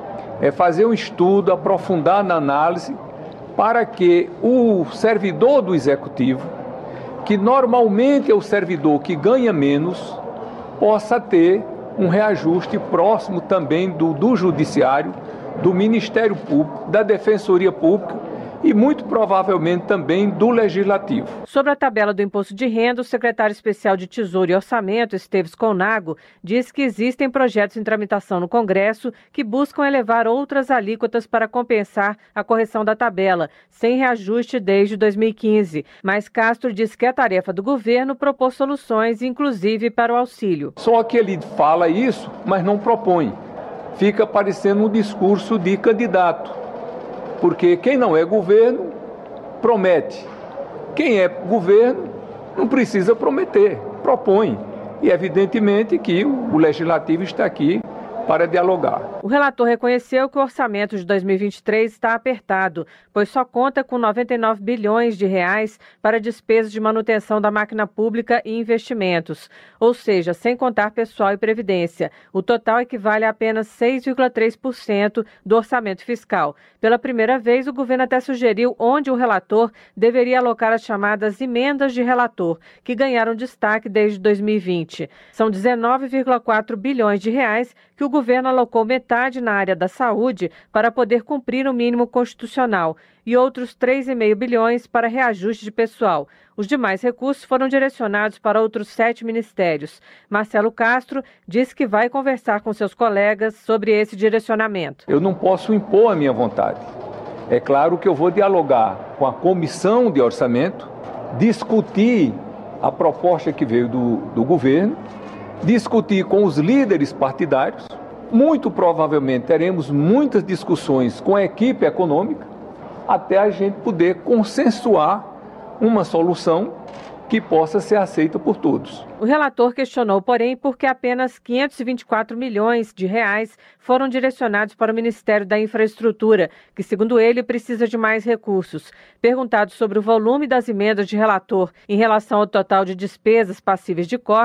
É fazer um estudo, aprofundar na análise para que o servidor do Executivo, que normalmente é o servidor que ganha menos, possa ter um reajuste próximo também do, do Judiciário, do Ministério Público, da Defensoria Pública e muito provavelmente também do Legislativo. Sobre a tabela do imposto de renda, o secretário especial de Tesouro e Orçamento, Esteves Colnago, diz que existem projetos em tramitação no Congresso que buscam elevar outras alíquotas para compensar a correção da tabela, sem reajuste desde dois mil e quinze. Mas Castro diz que é tarefa do governo propor soluções, inclusive para o auxílio. Só que ele fala isso, mas não propõe. Fica parecendo um discurso de candidato. Porque quem não é governo, promete. Quem é governo, não precisa prometer, propõe. E evidentemente que o Legislativo está aqui para dialogar. O relator reconheceu que o orçamento de dois mil e vinte e três está apertado, pois só conta com noventa e nove bilhões de reais para despesas de manutenção da máquina pública e investimentos, ou seja, sem contar pessoal e previdência. O total equivale a apenas seis vírgula três por cento do orçamento fiscal. Pela primeira vez, o governo até sugeriu onde o relator deveria alocar as chamadas emendas de relator, que ganharam destaque desde dois mil e vinte. São dezenove vírgula quatro bilhões de reais que o O governo alocou metade na área da saúde para poder cumprir o mínimo constitucional e outros três vírgula cinco bilhões para reajuste de pessoal. Os demais recursos foram direcionados para outros sete ministérios. Marcelo Castro disse que vai conversar com seus colegas sobre esse direcionamento. Eu não posso impor a minha vontade. É claro que eu vou dialogar com a comissão de orçamento, discutir a proposta que veio do, do governo, discutir com os líderes partidários. Muito provavelmente teremos muitas discussões com a equipe econômica até a gente poder consensuar uma solução que possa ser aceita por todos. O relator questionou, porém, por que apenas quinhentos e vinte e quatro milhões de reais foram direcionados para o Ministério da Infraestrutura, que, segundo ele, precisa de mais recursos. Perguntado sobre o volume das emendas de relator em relação ao total de despesas passíveis de corte,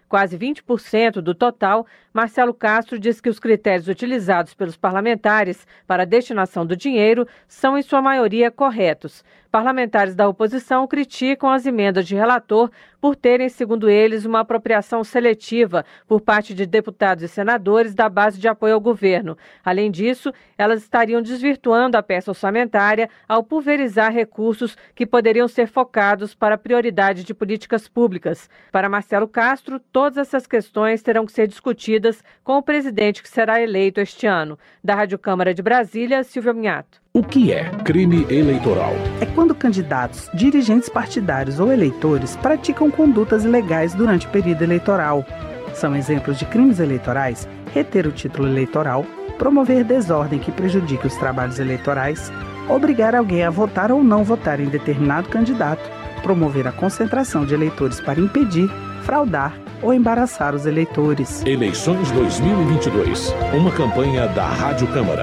quase vinte por cento do total, Marcelo Castro diz que os critérios utilizados pelos parlamentares para a destinação do dinheiro são, em sua maioria, corretos. Parlamentares da oposição criticam as emendas de relator por terem, segundo eles, uma apropriação seletiva por parte de deputados e senadores da base de apoio ao governo. Além disso, elas estariam desvirtuando a peça orçamentária ao pulverizar recursos que poderiam ser focados para a prioridade de políticas públicas. Para Marcelo Castro, todas essas questões terão que ser discutidas com o presidente que será eleito este ano. Da Rádio Câmara de Brasília, Silvia Minhato. O que é crime eleitoral? É quando candidatos, dirigentes partidários ou eleitores praticam condutas ilegais durante o período eleitoral. São exemplos de crimes eleitorais: reter o título eleitoral, promover desordem que prejudique os trabalhos eleitorais, obrigar alguém a votar ou não votar em determinado candidato, promover a concentração de eleitores para impedir, fraudar ou embaraçar os eleitores. Eleições dois mil e vinte e dois. Uma campanha da Rádio Câmara.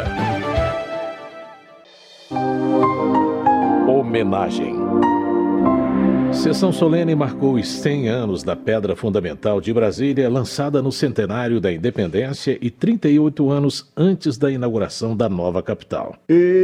Homenagem. Sessão solene marcou os cem anos da Pedra Fundamental de Brasília, lançada no centenário da Independência e trinta e oito anos antes da inauguração da nova capital.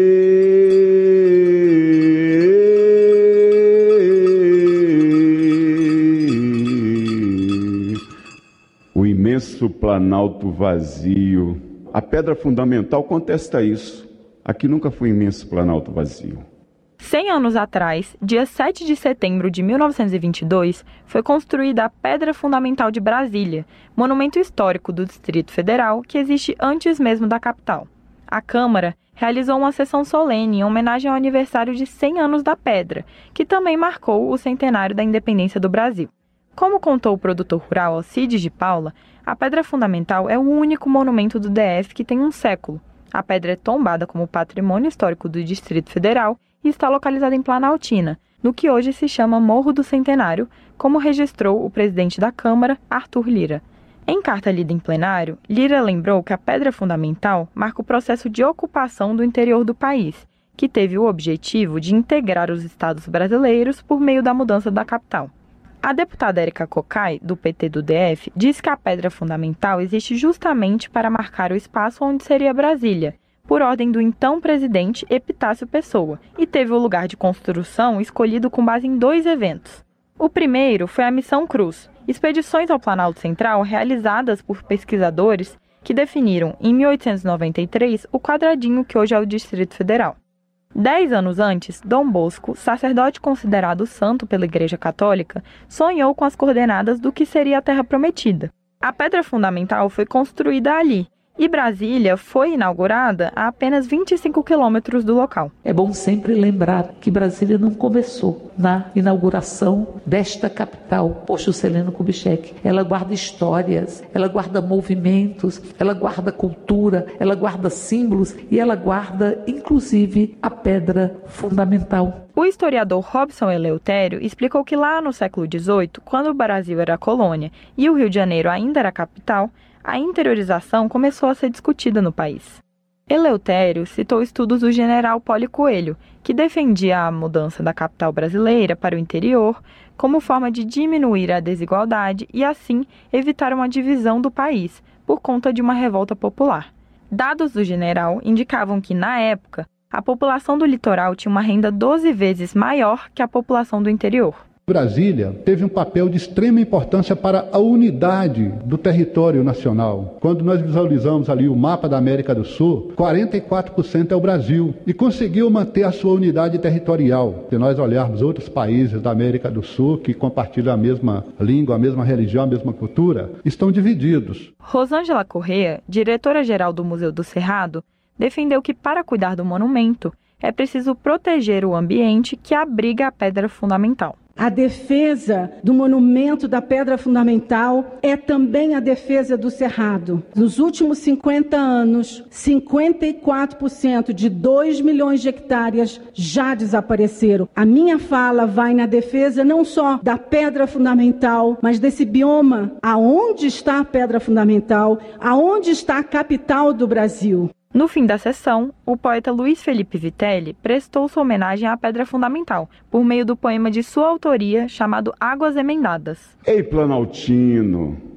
O imenso planalto vazio. A Pedra Fundamental contesta isso. Aqui nunca foi imenso planalto vazio. Cem anos atrás, dia sete de setembro de mil novecentos e vinte e dois, foi construída a Pedra Fundamental de Brasília, monumento histórico do Distrito Federal que existe antes mesmo da capital. A Câmara realizou uma sessão solene em homenagem ao aniversário de cem anos da pedra, que também marcou o centenário da independência do Brasil. Como contou o produtor rural Alcides de Paula, a Pedra Fundamental é o único monumento do D F que tem um século. A pedra é tombada como patrimônio histórico do Distrito Federal e está localizada em Planaltina, no que hoje se chama Morro do Centenário, como registrou o presidente da Câmara, Arthur Lira. Em carta lida em plenário, Lira lembrou que a Pedra Fundamental marca o processo de ocupação do interior do país, que teve o objetivo de integrar os estados brasileiros por meio da mudança da capital. A deputada Érica Cocai, do P T do D F, diz que a Pedra Fundamental existe justamente para marcar o espaço onde seria Brasília, por ordem do então presidente Epitácio Pessoa, e teve o lugar de construção escolhido com base em dois eventos. O primeiro foi a Missão Cruz, expedições ao Planalto Central realizadas por pesquisadores que definiram, em mil oitocentos e noventa e três, o quadradinho que hoje é o Distrito Federal. Dez anos antes, Dom Bosco, sacerdote considerado santo pela Igreja Católica, sonhou com as coordenadas do que seria a Terra Prometida. A Pedra Fundamental foi construída ali, e Brasília foi inaugurada a apenas vinte e cinco quilômetros do local. É bom sempre lembrar que Brasília não começou na inauguração desta capital por Juscelino Kubitschek. Ela guarda histórias, ela guarda movimentos, ela guarda cultura, ela guarda símbolos e ela guarda, inclusive, a Pedra Fundamental. O historiador Robson Eleutério explicou que lá no século dezoito, quando o Brasil era colônia e o Rio de Janeiro ainda era capital, a interiorização começou a ser discutida no país. Eleutério citou estudos do general Poli Coelho, que defendia a mudança da capital brasileira para o interior como forma de diminuir a desigualdade e, assim, evitar uma divisão do país por conta de uma revolta popular. Dados do general indicavam que, na época, a população do litoral tinha uma renda doze vezes maior que a população do interior. Brasília teve um papel de extrema importância para a unidade do território nacional. Quando nós visualizamos ali o mapa da América do Sul, quarenta e quatro por cento é o Brasil e conseguiu manter a sua unidade territorial. Se nós olharmos outros países da América do Sul que compartilham a mesma língua, a mesma religião, a mesma cultura, estão divididos. Rosângela Corrêa, diretora-geral do Museu do Cerrado, defendeu que para cuidar do monumento é preciso proteger o ambiente que abriga a Pedra Fundamental. A defesa do monumento da Pedra Fundamental é também a defesa do Cerrado. Nos últimos cinquenta anos, cinquenta e quatro por cento de dois milhões de hectares já desapareceram. A minha fala vai na defesa não só da Pedra Fundamental, mas desse bioma. Aonde está a Pedra Fundamental? Aonde está a capital do Brasil? No fim da sessão, o poeta Luiz Felipe Vitelli prestou sua homenagem à Pedra Fundamental, por meio do poema de sua autoria chamado Águas Emendadas. Ei, Planaltino,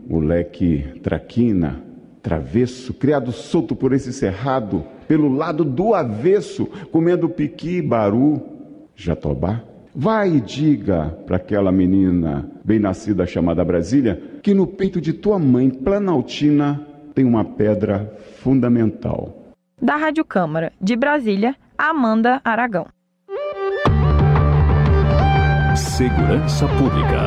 moleque traquina, travesso, criado solto por esse cerrado, pelo lado do avesso, comendo piqui, baru, jatobá. Vai e diga para aquela menina bem-nascida chamada Brasília que no peito de tua mãe, Planaltina, tem uma pedra fundamental. Da Rádio Câmara de Brasília, Amanda Aragão. Segurança Pública.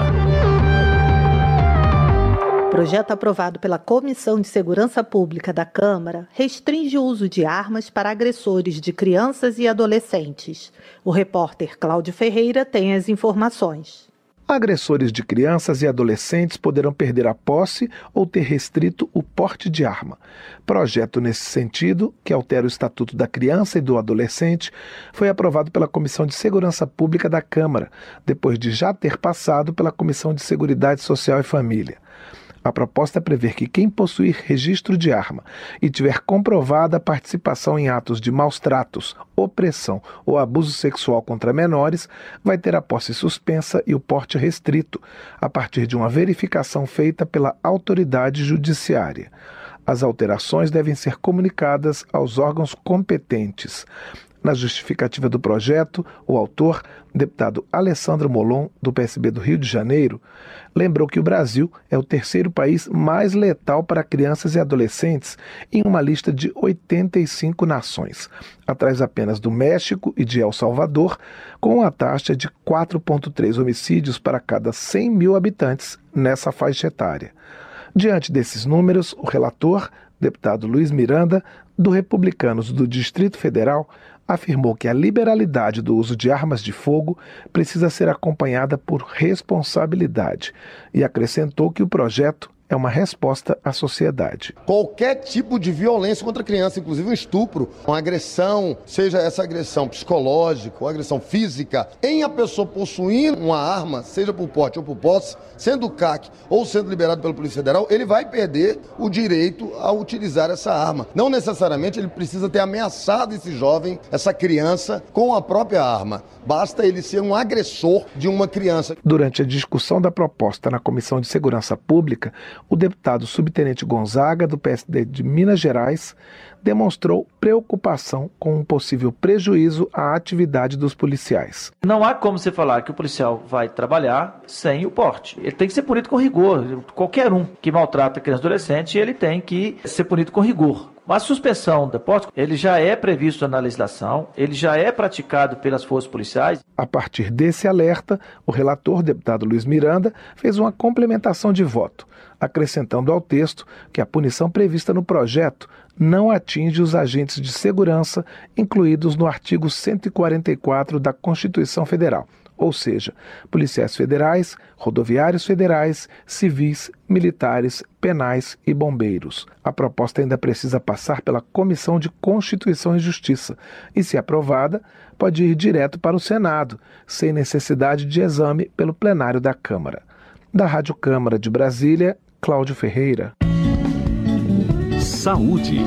O projeto aprovado pela Comissão de Segurança Pública da Câmara restringe o uso de armas para agressores de crianças e adolescentes. O repórter Cláudio Ferreira tem as informações. Agressores de crianças e adolescentes poderão perder a posse ou ter restrito o porte de arma. Projeto nesse sentido, que altera o Estatuto da Criança e do Adolescente, foi aprovado pela Comissão de Segurança Pública da Câmara, depois de já ter passado pela Comissão de Seguridade Social e Família. A proposta prevê que quem possuir registro de arma e tiver comprovada a participação em atos de maus tratos, opressão ou abuso sexual contra menores vai ter a posse suspensa e o porte restrito, a partir de uma verificação feita pela autoridade judiciária. As alterações devem ser comunicadas aos órgãos competentes. Na justificativa do projeto, o autor, deputado Alessandro Molon, do P S B do Rio de Janeiro, lembrou que o Brasil é o terceiro país mais letal para crianças e adolescentes em uma lista de oitenta e cinco nações, atrás apenas do México e de El Salvador, com a taxa de quatro vírgula três homicídios para cada cem mil habitantes nessa faixa etária. Diante desses números, o relator, deputado Luiz Miranda, do Republicanos do Distrito Federal, afirmou que a liberalidade do uso de armas de fogo precisa ser acompanhada por responsabilidade e acrescentou que o projeto é uma resposta à sociedade. Qualquer tipo de violência contra a criança, inclusive um estupro, uma agressão, seja essa agressão psicológica ou agressão física, em a pessoa possuindo uma arma, seja por porte ou por posse, sendo C A C ou sendo liberado pela Polícia Federal, ele vai perder o direito a utilizar essa arma. Não necessariamente ele precisa ter ameaçado esse jovem, essa criança, com a própria arma. Basta ele ser um agressor de uma criança. Durante a discussão da proposta na Comissão de Segurança Pública, o deputado subtenente Gonzaga, do P S D de Minas Gerais, demonstrou preocupação com um possível prejuízo à atividade dos policiais. Não há como você falar que o policial vai trabalhar sem o porte. Ele tem que ser punido com rigor. Qualquer um que maltrata criança e adolescente, ele tem que ser punido com rigor. A suspensão do porte, ele já é previsto na legislação, ele já é praticado pelas forças policiais. A partir desse alerta, o relator, deputado Luiz Miranda, fez uma complementação de voto, acrescentando ao texto que a punição prevista no projeto não atinge os agentes de segurança incluídos no artigo cento e quarenta e quatro da Constituição Federal, ou seja, policiais federais, rodoviários federais, civis, militares, penais e bombeiros. A proposta ainda precisa passar pela Comissão de Constituição e Justiça e, se aprovada, pode ir direto para o Senado, sem necessidade de exame pelo plenário da Câmara. Da Rádio Câmara de Brasília, Cláudio Ferreira. Saúde.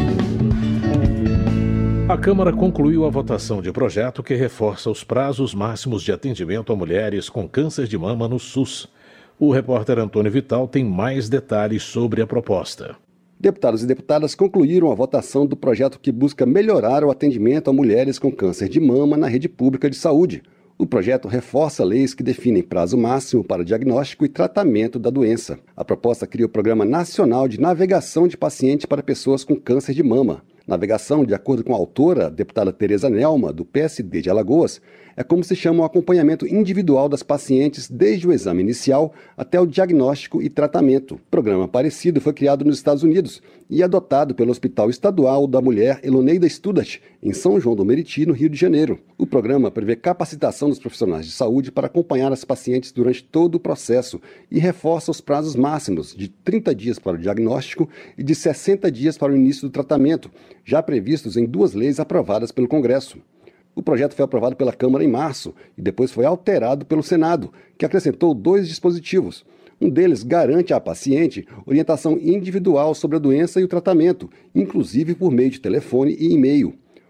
A Câmara concluiu a votação de projeto que reforça os prazos máximos de atendimento a mulheres com câncer de mama no SUS. O repórter Antônio Vital tem mais detalhes sobre a proposta. Deputados e deputadas concluíram a votação do projeto que busca melhorar o atendimento a mulheres com câncer de mama na rede pública de saúde. O projeto reforça leis que definem prazo máximo para diagnóstico e tratamento da doença. A proposta cria o Programa Nacional de Navegação de Pacientes para Pessoas com Câncer de Mama. Navegação, de acordo com a autora, a deputada Tereza Nelma, do P S D de Alagoas, é como se chama o acompanhamento individual das pacientes desde o exame inicial até o diagnóstico e tratamento. Programa parecido foi criado nos Estados Unidos e adotado pelo Hospital Estadual da Mulher Eloneida Studart, em São João do Meriti, no Rio de Janeiro. O programa prevê capacitação dos profissionais de saúde para acompanhar as pacientes durante todo o processo e reforça os prazos máximos de trinta dias para o diagnóstico e de sessenta dias para o início do tratamento, já previstos em duas leis aprovadas pelo Congresso. O projeto foi aprovado pela Câmara em março e depois foi alterado pelo Senado, que acrescentou dois dispositivos. Um deles garante à paciente orientação individual sobre a doença e o tratamento, inclusive por meio de telefone e e-mail.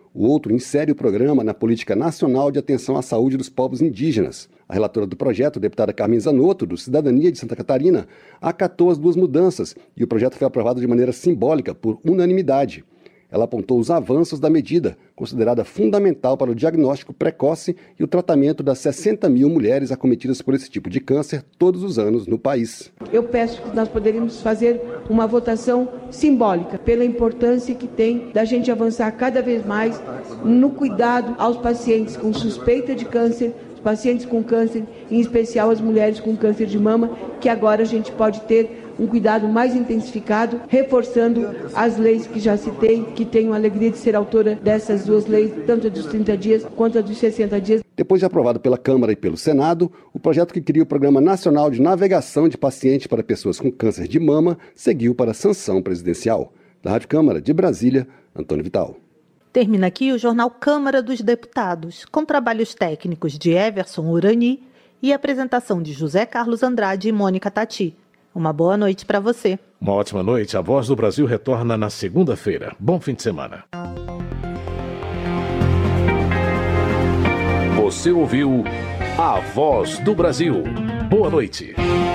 O outro insere o programa na Política Nacional de Atenção à Saúde dos Povos Indígenas. A relatora do projeto, a deputada Carmen Zanotto, do Cidadania de Santa Catarina, acatou as duas mudanças e o projeto foi aprovado de maneira simbólica, por unanimidade. Ela apontou os avanços da medida, considerada fundamental para o diagnóstico precoce e o tratamento das sessenta mil mulheres acometidas por esse tipo de câncer todos os anos no país. Eu peço que nós poderíamos fazer uma votação simbólica, pela importância que tem da gente avançar cada vez mais no cuidado aos pacientes com suspeita de câncer, os pacientes com câncer, em especial as mulheres com câncer de mama, que agora a gente pode ter um cuidado mais intensificado, reforçando as leis que já citei, que tenho a alegria de ser autora dessas duas leis, tanto a dos trinta dias quanto a dos sessenta dias. Depois de aprovado pela Câmara e pelo Senado, o projeto que cria o Programa Nacional de Navegação de Pacientes para Pessoas com Câncer de Mama seguiu para a sanção presidencial. Da Rádio Câmara de Brasília, Antônio Vital. Termina aqui o Jornal Câmara dos Deputados, com trabalhos técnicos de Everson Urani e apresentação de José Carlos Andrade e Mônica Tati. Uma boa noite para você. Uma ótima noite. A Voz do Brasil retorna na segunda-feira. Bom fim de semana. Você ouviu A Voz do Brasil. Boa noite.